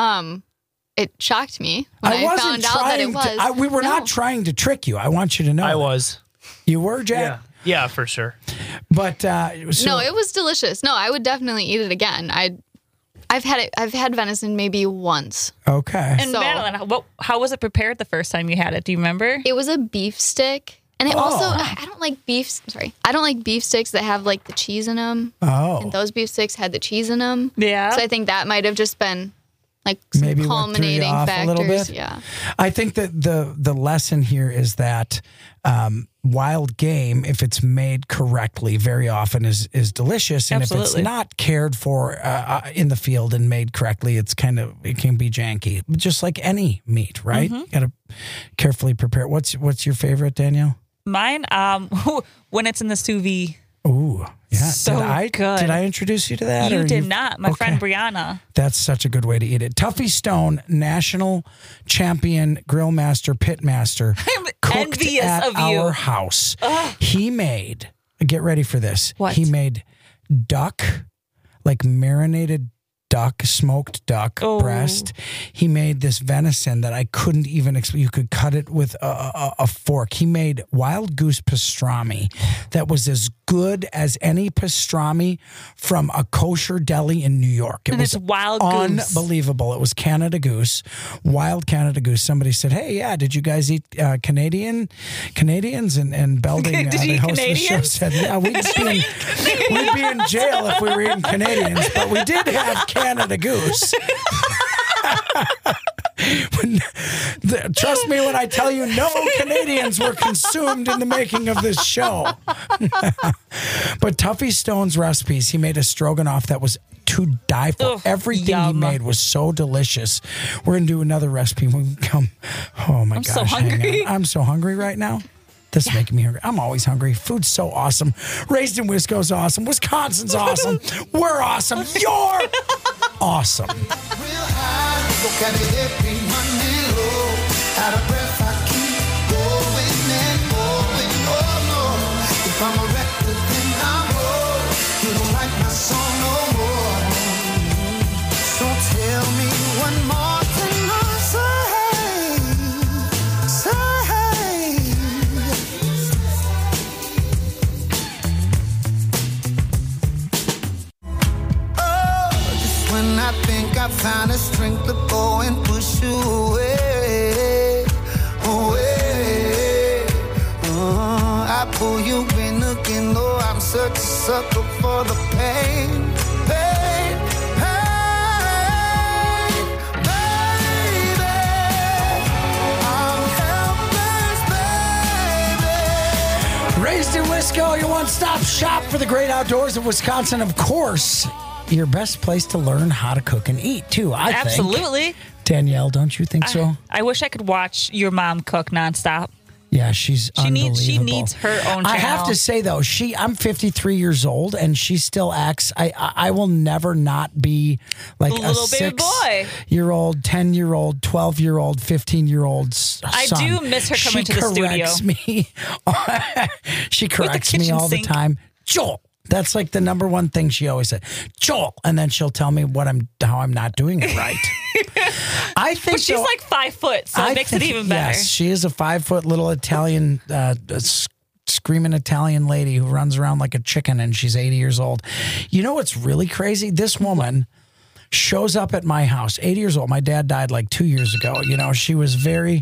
M: it shocked me when I
J: wasn't
M: found out that it was.
J: we were not trying to trick you. I want you to know.
H: I was.
J: You were, Jack?
H: Yeah, for sure.
J: But
M: no, it was delicious. No, I would definitely eat it again. I've had venison maybe once.
J: Okay.
K: And Madeline, how was it prepared the first time you had it? Do you remember?
M: It was a beef stick. And it also, I don't like beef. I don't like beef sticks that have like the cheese in them.
J: Oh.
M: And those beef sticks had the cheese in them.
K: Yeah.
M: So I think that might have just been like some
J: maybe
M: culminating
J: factors. A little bit.
M: Yeah.
J: I think that the lesson here is that wild game, if it's made correctly, very often is delicious, and
K: Absolutely.
J: if it's not cared for in the field and made correctly, it can be janky. Just like any meat, right?
K: Mm-hmm.
J: You got to carefully prepare. What's your favorite, Danielle?
K: Mine, when it's in the sous vide.
J: Ooh, yeah.
K: So good.
J: Did I introduce you to that?
K: You
J: or
K: did not. My friend Brianna.
J: That's such a good way to eat it. Tuffy Stone, national champion grill master, pit master, cooked
K: envious
J: at
K: of you.
J: our house. He made, get ready for this.
K: What?
J: He made duck, like marinated duck, smoked duck breast. He made this venison that I couldn't even explain. You could cut it with a fork. He made wild goose pastrami that was as good as any pastrami from a kosher deli in New York. It was
K: wild goose.
J: Unbelievable. It was Canada goose, wild Canada goose. Somebody said, "Hey, yeah, did you guys eat Canadians?" And Belding,
K: Did you eat
J: the host of the show,
K: Canadians?
J: said, "Yeah, we'd be in jail if we were eating Canadians, but we did have Canada goose." Trust me when I tell you, no Canadians were consumed in the making of this show. But Tuffy Stone's recipes, he made a stroganoff that was to die for. Everything he made was so delicious. We're going to do another recipe when we come. Oh my gosh.
K: So hungry.
J: I'm so hungry right now. This is making me hungry. I'm always hungry. Food's so awesome. Raised in Wisco's awesome. Wisconsin's awesome. We're awesome. You're awesome.
I: Look at it every Monday low. Out of breath, I keep going and going. Oh no, if I'm a reckless, then I'm wrong. You don't like my song no more. So tell me one more thing I say. Oh, just when I think I found a strength to go and push you away, away. I pull you in again, though I'm such a sucker for the pain, pain, pain, baby. I'm helpless, baby.
J: Raised in Wisco, your one-stop shop for the great outdoors of Wisconsin. Of course, your best place to learn how to cook and eat, too, I think.
K: Absolutely.
J: Danielle, don't you think so?
K: I wish I could watch your mom cook nonstop.
J: Yeah, she's unbelievable.
K: She needs her own channel.
J: I have to say, though, I'm 53 years old, and she still acts. I will never not be like a
K: little baby boy.
J: 6-year-old, 10-year-old, 12-year-old, 15-year-old son.
K: I do miss her coming to the studio.
J: She corrects me all the time. Joel. That's like the number one thing she always said. Joel. And then she'll tell me how I'm not doing it right. I think
K: but she's like 5 foot, so it makes it even better.
J: Yes, she is a 5 foot little Italian, screaming Italian lady who runs around like a chicken, and she's 80 years old. You know what's really crazy? This woman shows up at my house, 80 years old. My dad died like 2 years ago. You know, she was very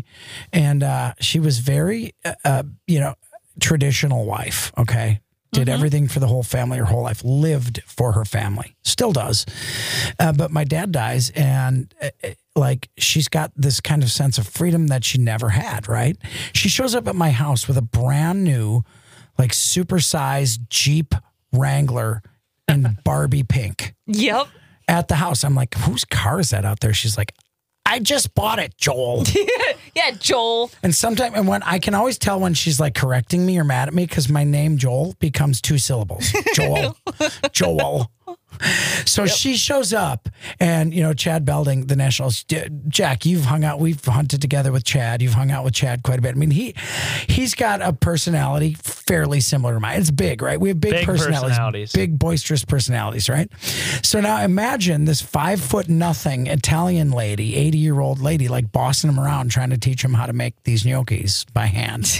J: traditional wife. Okay. Did everything for the whole family her whole life, lived for her family, still does. But my dad dies, and she's got this kind of sense of freedom that she never had, right? She shows up at my house with a brand new, like supersized Jeep Wrangler in Barbie pink.
K: Yep.
J: At the house. I'm like, whose car is that out there? She's like, I just bought it, Joel.
K: Yeah, Joel.
J: And sometimes, and when I can always tell when she's like correcting me or mad at me, because my name Joel becomes 2 syllables. Joel. Joel. So she shows up, and Chad Belding, the Nationals. Jack, we've hunted together with Chad. You've hung out with Chad quite a bit. I mean, he's got a personality fairly similar to mine. It's big, right? We have big personalities, big boisterous personalities, right? So now imagine this 5'0" Italian lady, 80-year-old lady, like bossing him around, trying to teach him how to make these gnocchis by hand.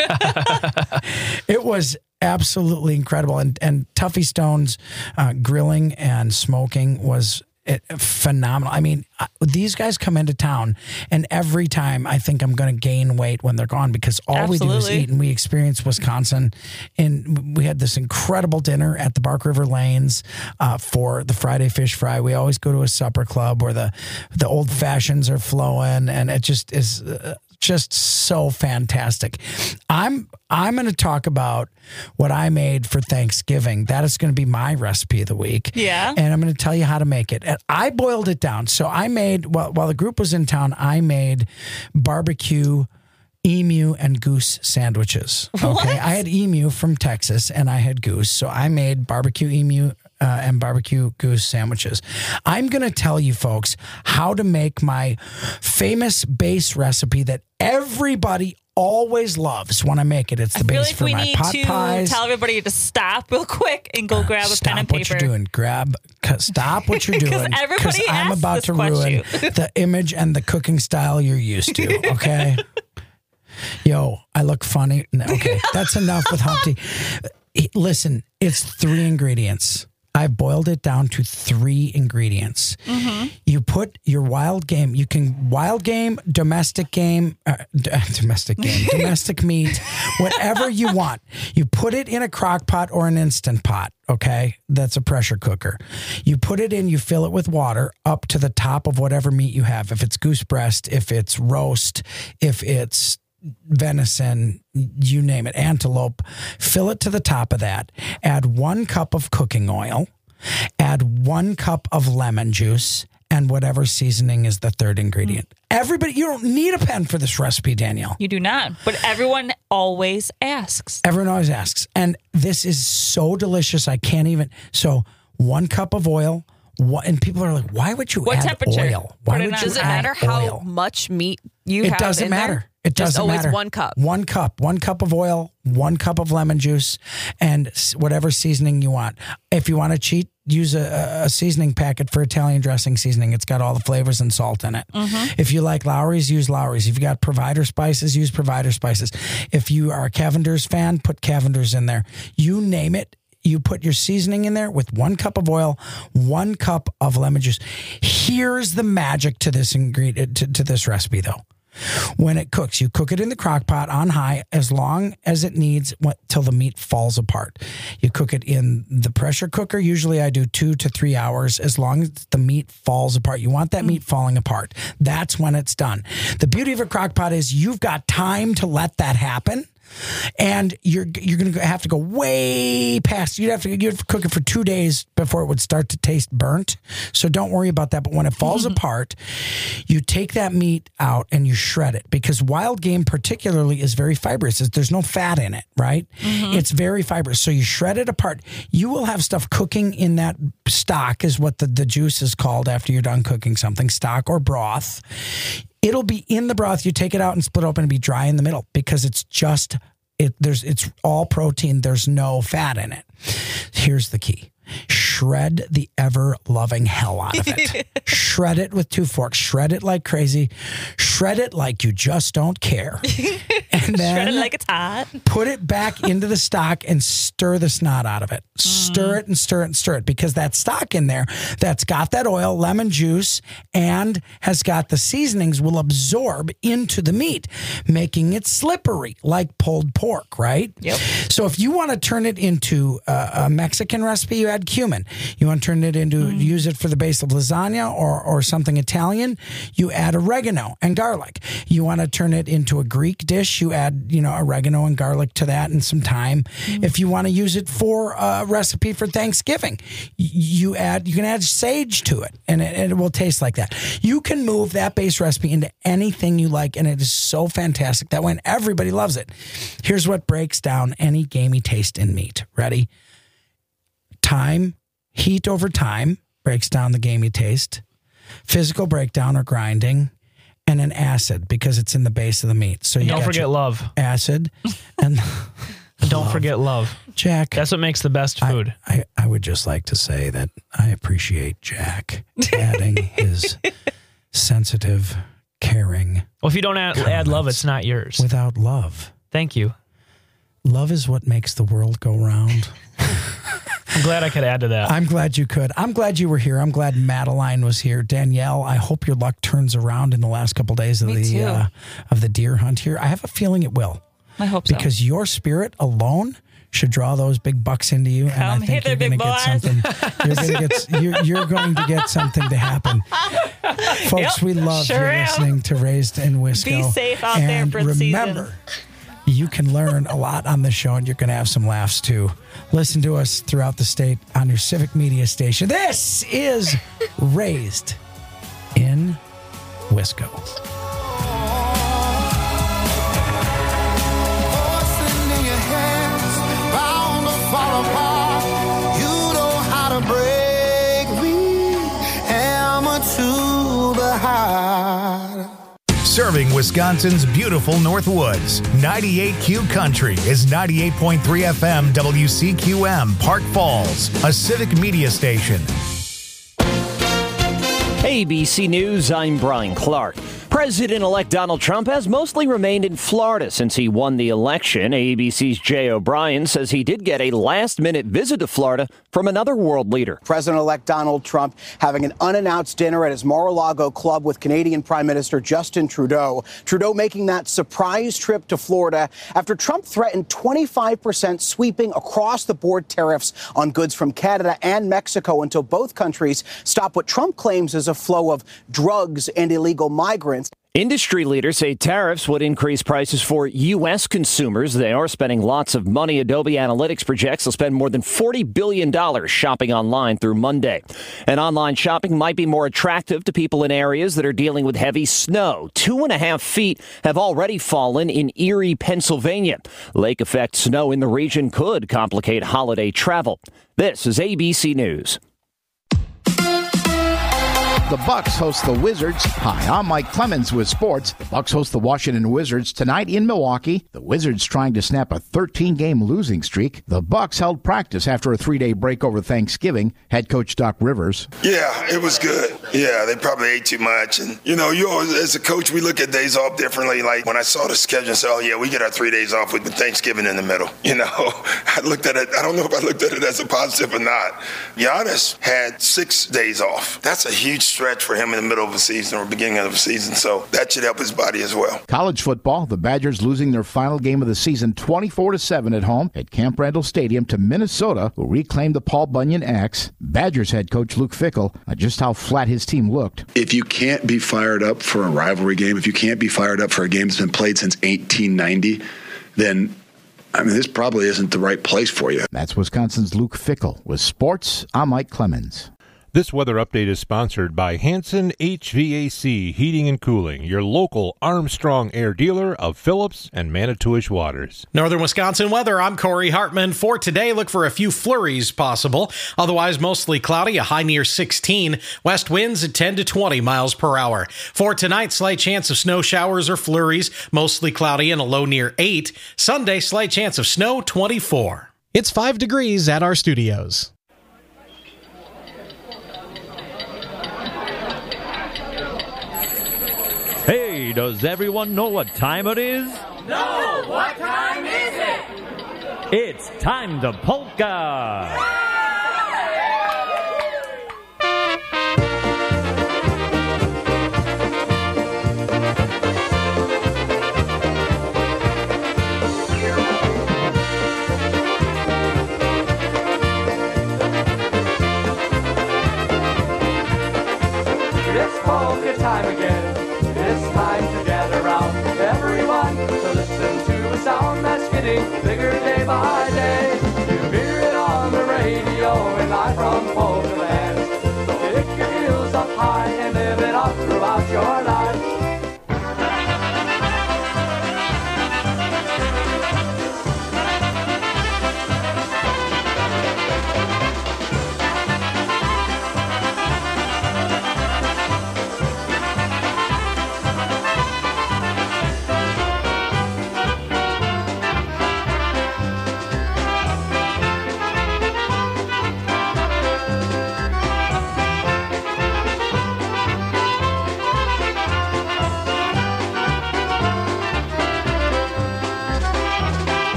J: It was absolutely incredible. And Tuffy Stone's grilling and smoking was phenomenal. I mean, these guys come into town, and every time I think I'm going to gain weight when they're gone because all we do is eat. And we experienced Wisconsin, and we had this incredible dinner at the Bark River Lanes for the Friday Fish Fry. We always go to a supper club where the old fashions are flowing, and it just is just so fantastic. I'm going to talk about what I made for Thanksgiving. That is going to be my recipe of the week.
K: Yeah.
J: And I'm going to tell you how to make it. And I boiled it down. So I made, while the group was in town, I made barbecue emu and goose sandwiches. Okay.
K: What?
J: I had emu from Texas and I had goose. So I made barbecue emu and barbecue goose sandwiches. I'm going to tell you folks how to make my famous base recipe that everybody always loves when I make it. It's the base for my pot pies.
K: I feel like we need to tell everybody to stop real quick and go grab a pen and paper.
J: Stop what you're doing. Stop what you're doing.
K: Because
J: I'm about to ruin the image and the cooking style you're used to, okay? Yo, I look funny. Okay, that's enough with Humpty. Listen, it's 3 ingredients. I boiled it down to 3 ingredients. Mm-hmm. You put your wild game. You can wild game, domestic game, domestic meat, whatever you want. You put it in a crock pot or an Instant Pot. Okay, that's a pressure cooker. You put it in. You fill it with water up to the top of whatever meat you have. If it's goose breast, if it's roast, if it's venison, you name it, antelope, fill it to the top of that. Add 1 cup of cooking oil, add 1 cup of lemon juice, and whatever seasoning is the 3rd ingredient. Everybody, you don't need a pen for this recipe, Danielle.
K: You do not, but everyone always asks.
J: Everyone always asks. And this is so delicious. I can't even. So 1 cup of oil. And people are like, why would you
K: what
J: add
K: temperature?
J: oil? Why would you
L: Does it
J: add
L: matter
J: oil?
L: how much meat you have?
J: It doesn't matter. It doesn't
L: always
J: matter.
L: 1 cup.
J: 1 cup. 1 cup of oil, 1 cup of lemon juice, and whatever seasoning you want. If you want to cheat, use a seasoning packet for Italian dressing seasoning. It's got all the flavors and salt in it. Mm-hmm. If you like Lowry's, use Lowry's. If you got Provider spices, use Provider spices. If you are a Cavender's fan, put Cavender's in there. You name it. You put your seasoning in there with 1 cup of oil, 1 cup of lemon juice. Here's the magic to this ingredient, to this recipe, though. When it cooks, you cook it in the crock pot on high as long as it needs till the meat falls apart. You cook it in the pressure cooker. Usually I do 2 to 3 hours as long as the meat falls apart. You want that meat falling apart. That's when it's done. The beauty of a crock pot is you've got time to let that happen. And you're going to have to go way past. You'd have to cook it for 2 days before it would start to taste burnt. So don't worry about that. But when it falls apart, you take that meat out and you shred it because wild game particularly is very fibrous. There's no fat in it, right? Mm-hmm. It's very fibrous. So you shred it apart. You will have stuff cooking in that stock is what the juice is called after you're done cooking something, stock or broth. It'll be in the broth. You take it out and split open and be dry in the middle because it's just it's all protein. There's no fat in it. Here's the key. Shred the ever-loving hell out of it. Shred it with 2 forks. Shred it like crazy. Shred it like you just don't care. And then
K: shred it like it's hot.
J: Put it back into the stock and stir the snot out of it. Stir it and stir it and stir it because that stock in there that's got that oil, lemon juice, and has got the seasonings will absorb into the meat, making it slippery like pulled pork, right?
K: Yep.
J: So if you want to turn it into a Mexican recipe, you add cumin. You want to turn it into, use it for the base of lasagna or something Italian, you add oregano and garlic. You want to turn it into a Greek dish, you add, oregano and garlic to that and some thyme. If you want to use it for a recipe for Thanksgiving, you can add sage to it and it will taste like that. You can move that base recipe into anything you like and it is so fantastic that when everybody loves it. Here's what breaks down any gamey taste in meat. Ready? Time, heat over time breaks down the gamey taste, physical breakdown or grinding, and an acid because it's in the base of the meat. So you
H: don't forget love.
J: Acid and
H: don't forget love.
J: Jack.
H: That's what makes the best food.
J: I would just like to say that I appreciate Jack adding his sensitive, caring.
H: Well, if you don't add love, it's not yours.
J: Without love.
H: Thank you.
J: Love is what makes the world go round.
H: I'm glad I could add to that.
J: I'm glad you could. I'm glad you were here. I'm glad Madeline was here. Danielle, I hope your luck turns around in the last couple of days of the deer hunt here. I have a feeling it will.
K: I hope so.
J: Because your spirit alone should draw those big bucks into you, and I think you're going to get something. You're going to get something to happen, folks. We love you listening to Raised in Wisco.
K: Be safe out there for the season.
J: Remember, you can learn a lot on this show, and you're going to have some laughs too. Listen to us throughout the state on your civic media station. This is Raised in Wisco.
I: Fall apart. You know how to break me, hammer to the heart.
P: Serving Wisconsin's beautiful Northwoods, 98Q Country is 98.3 FM WCQM Park Falls, a civic media station.
B: ABC News, I'm Brian Clark. President-elect Donald Trump has mostly remained in Florida since he won the election. ABC's Jay O'Brien says he did get a last-minute visit to Florida from another world leader.
A: President-elect Donald Trump having an unannounced dinner at his Mar-a-Lago club with Canadian Prime Minister Justin Trudeau. Trudeau making that surprise trip to Florida after Trump threatened 25% sweeping across-the-board tariffs on goods from Canada and Mexico until both countries stop what Trump claims is a flow of drugs and illegal migrants.
B: Industry leaders say tariffs would increase prices for U.S. consumers. They are spending lots of money. Adobe Analytics projects they'll spend more than $40 billion shopping online through Monday. And online shopping might be more attractive to people in areas that are dealing with heavy snow. 2.5 feet have already fallen in Erie, Pennsylvania. Lake effect snow in the region could complicate holiday travel. This is ABC News.
C: The Bucks host the Wizards. Hi, I'm Mike Clemens with sports. The Bucks host the Washington Wizards tonight in Milwaukee. The Wizards trying to snap a 13-game losing streak. The Bucks held practice after a 3-day break over Thanksgiving. Head coach Doc Rivers.
D: Yeah, it was good. Yeah, they probably ate too much. And, you always, as a coach, we look at days off differently. Like when I saw the schedule and said, oh, yeah, we get our 3 days off with Thanksgiving in the middle. I looked at it. I don't know if I looked at it as a positive or not. Giannis had 6 days off. That's a huge stretch for him in the middle of a season or beginning of a season, so that should help his body as well.
C: College football, the Badgers losing their final game of the season 24-7 at home at Camp Randall Stadium to Minnesota, who reclaimed the Paul Bunyan X. Badgers head coach Luke Fickell on just how flat his team looked.
E: If you can't be fired up for a rivalry game, if you can't be fired up for a game that's been played since 1890, then this probably isn't the right place for you.
C: That's Wisconsin's Luke Fickell. With sports, I'm Mike Clemens.
F: This weather update is sponsored by Hanson HVAC Heating and Cooling, your local Armstrong Air dealer of Phillips and Manitowish Waters.
G: Northern Wisconsin weather, I'm Corey Hartman. For today, look for a few flurries possible. Otherwise, mostly cloudy, a high near 16. West winds at 10 to 20 miles per hour. For tonight, slight chance of snow showers or flurries, mostly cloudy and a low near 8. Sunday, slight chance of snow, 24.
O: It's 5 degrees at our studios.
Q: Hey, does everyone know what time it is?
R: No, what time is it?
Q: It's time to polka!
R: It's polka time again. It's time to gather round everyone to listen to a sound that's getting bigger day by day. You hear it on the radio and live from Polka Land. So kick your heels up high and live it up throughout your life.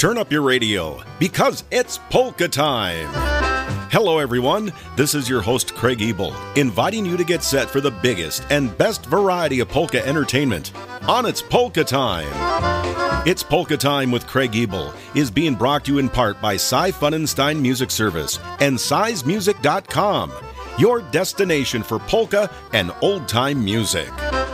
S: Turn up your radio because it's polka time. Hello, everyone. This is your host, Craig Ebel, inviting you to get set for the biggest and best variety of polka entertainment on It's Polka Time. It's Polka Time with Craig Ebel is being brought to you in part by Cy Funenstein Music Service and SizMusic.com, your destination for polka and old-time music.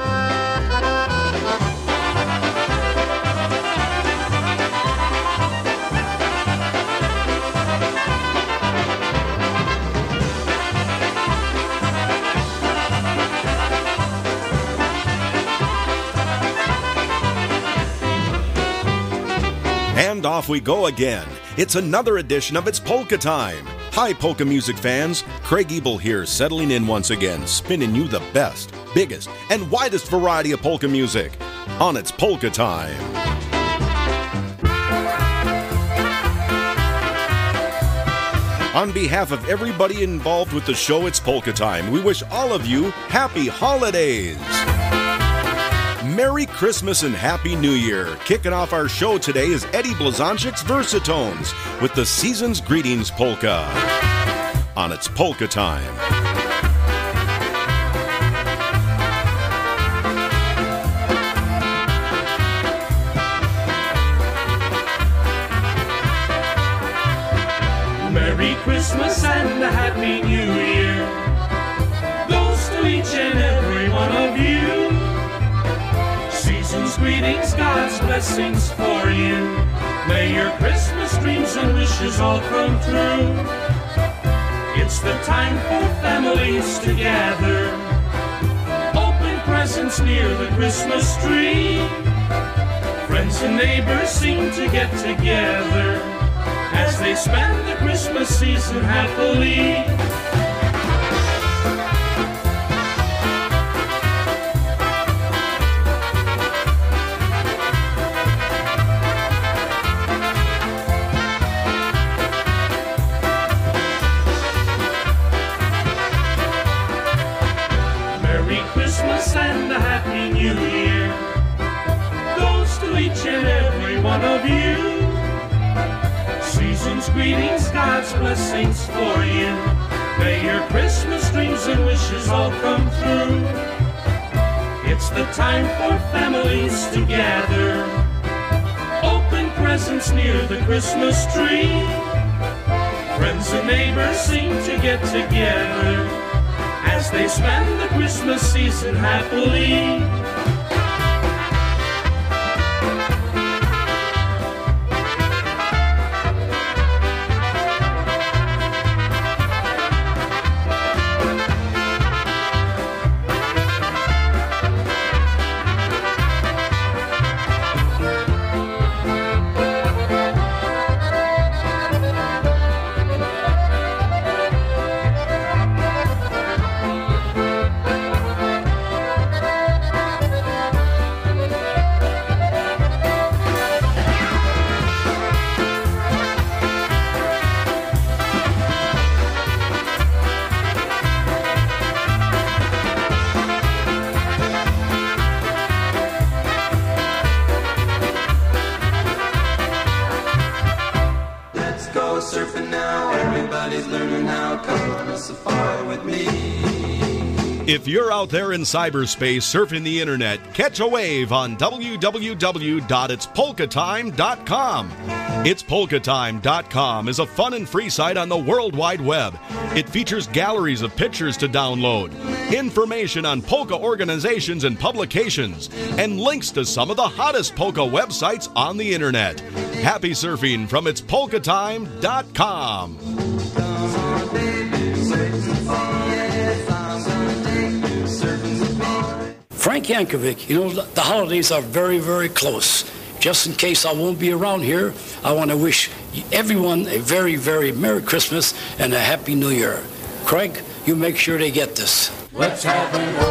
S: And off we go again. It's another edition of It's Polka Time. Hi, polka music fans. Craig Ebel here, settling in once again, spinning you the best, biggest, and widest variety of polka music on It's Polka Time. On behalf of everybody involved with the show It's Polka Time, we wish all of you happy holidays. Merry Christmas and Happy New Year. Kicking off our show today is Eddie Blazonczyk's Versatones with the Season's Greetings Polka on It's Polka Time.
T: Merry Christmas and a Happy New Year goes to each and every one of you. Season's greetings, God's blessings for you. May your Christmas dreams and wishes all come true. It's the time for families to gather, open presents near the Christmas tree. Friends and neighbors seem to get together as they spend the Christmas season happily. Merry Christmas and a Happy New Year goes to each and every one of you. Season's greetings, God's blessings for you. May your Christmas dreams and wishes all come true. It's the time for families to gather, open presents near the Christmas tree. Friends and neighbors seem to get together as they spend the Christmas season happily.
S: If you're out there in cyberspace surfing the internet, catch a wave on www.itspolkatime.com. Itspolkatime.com is a fun and free site on the World Wide Web. It features galleries of pictures to download, information on polka organizations and publications, and links to some of the hottest polka websites on the internet. Happy surfing from itspolkatime.com.
U: Frank Yankovic, you know, the holidays are very, very close. Just in case I won't be around here, I want to wish everyone a very, very Merry Christmas and a Happy New Year. Craig, you make sure they get this.
R: Let's have an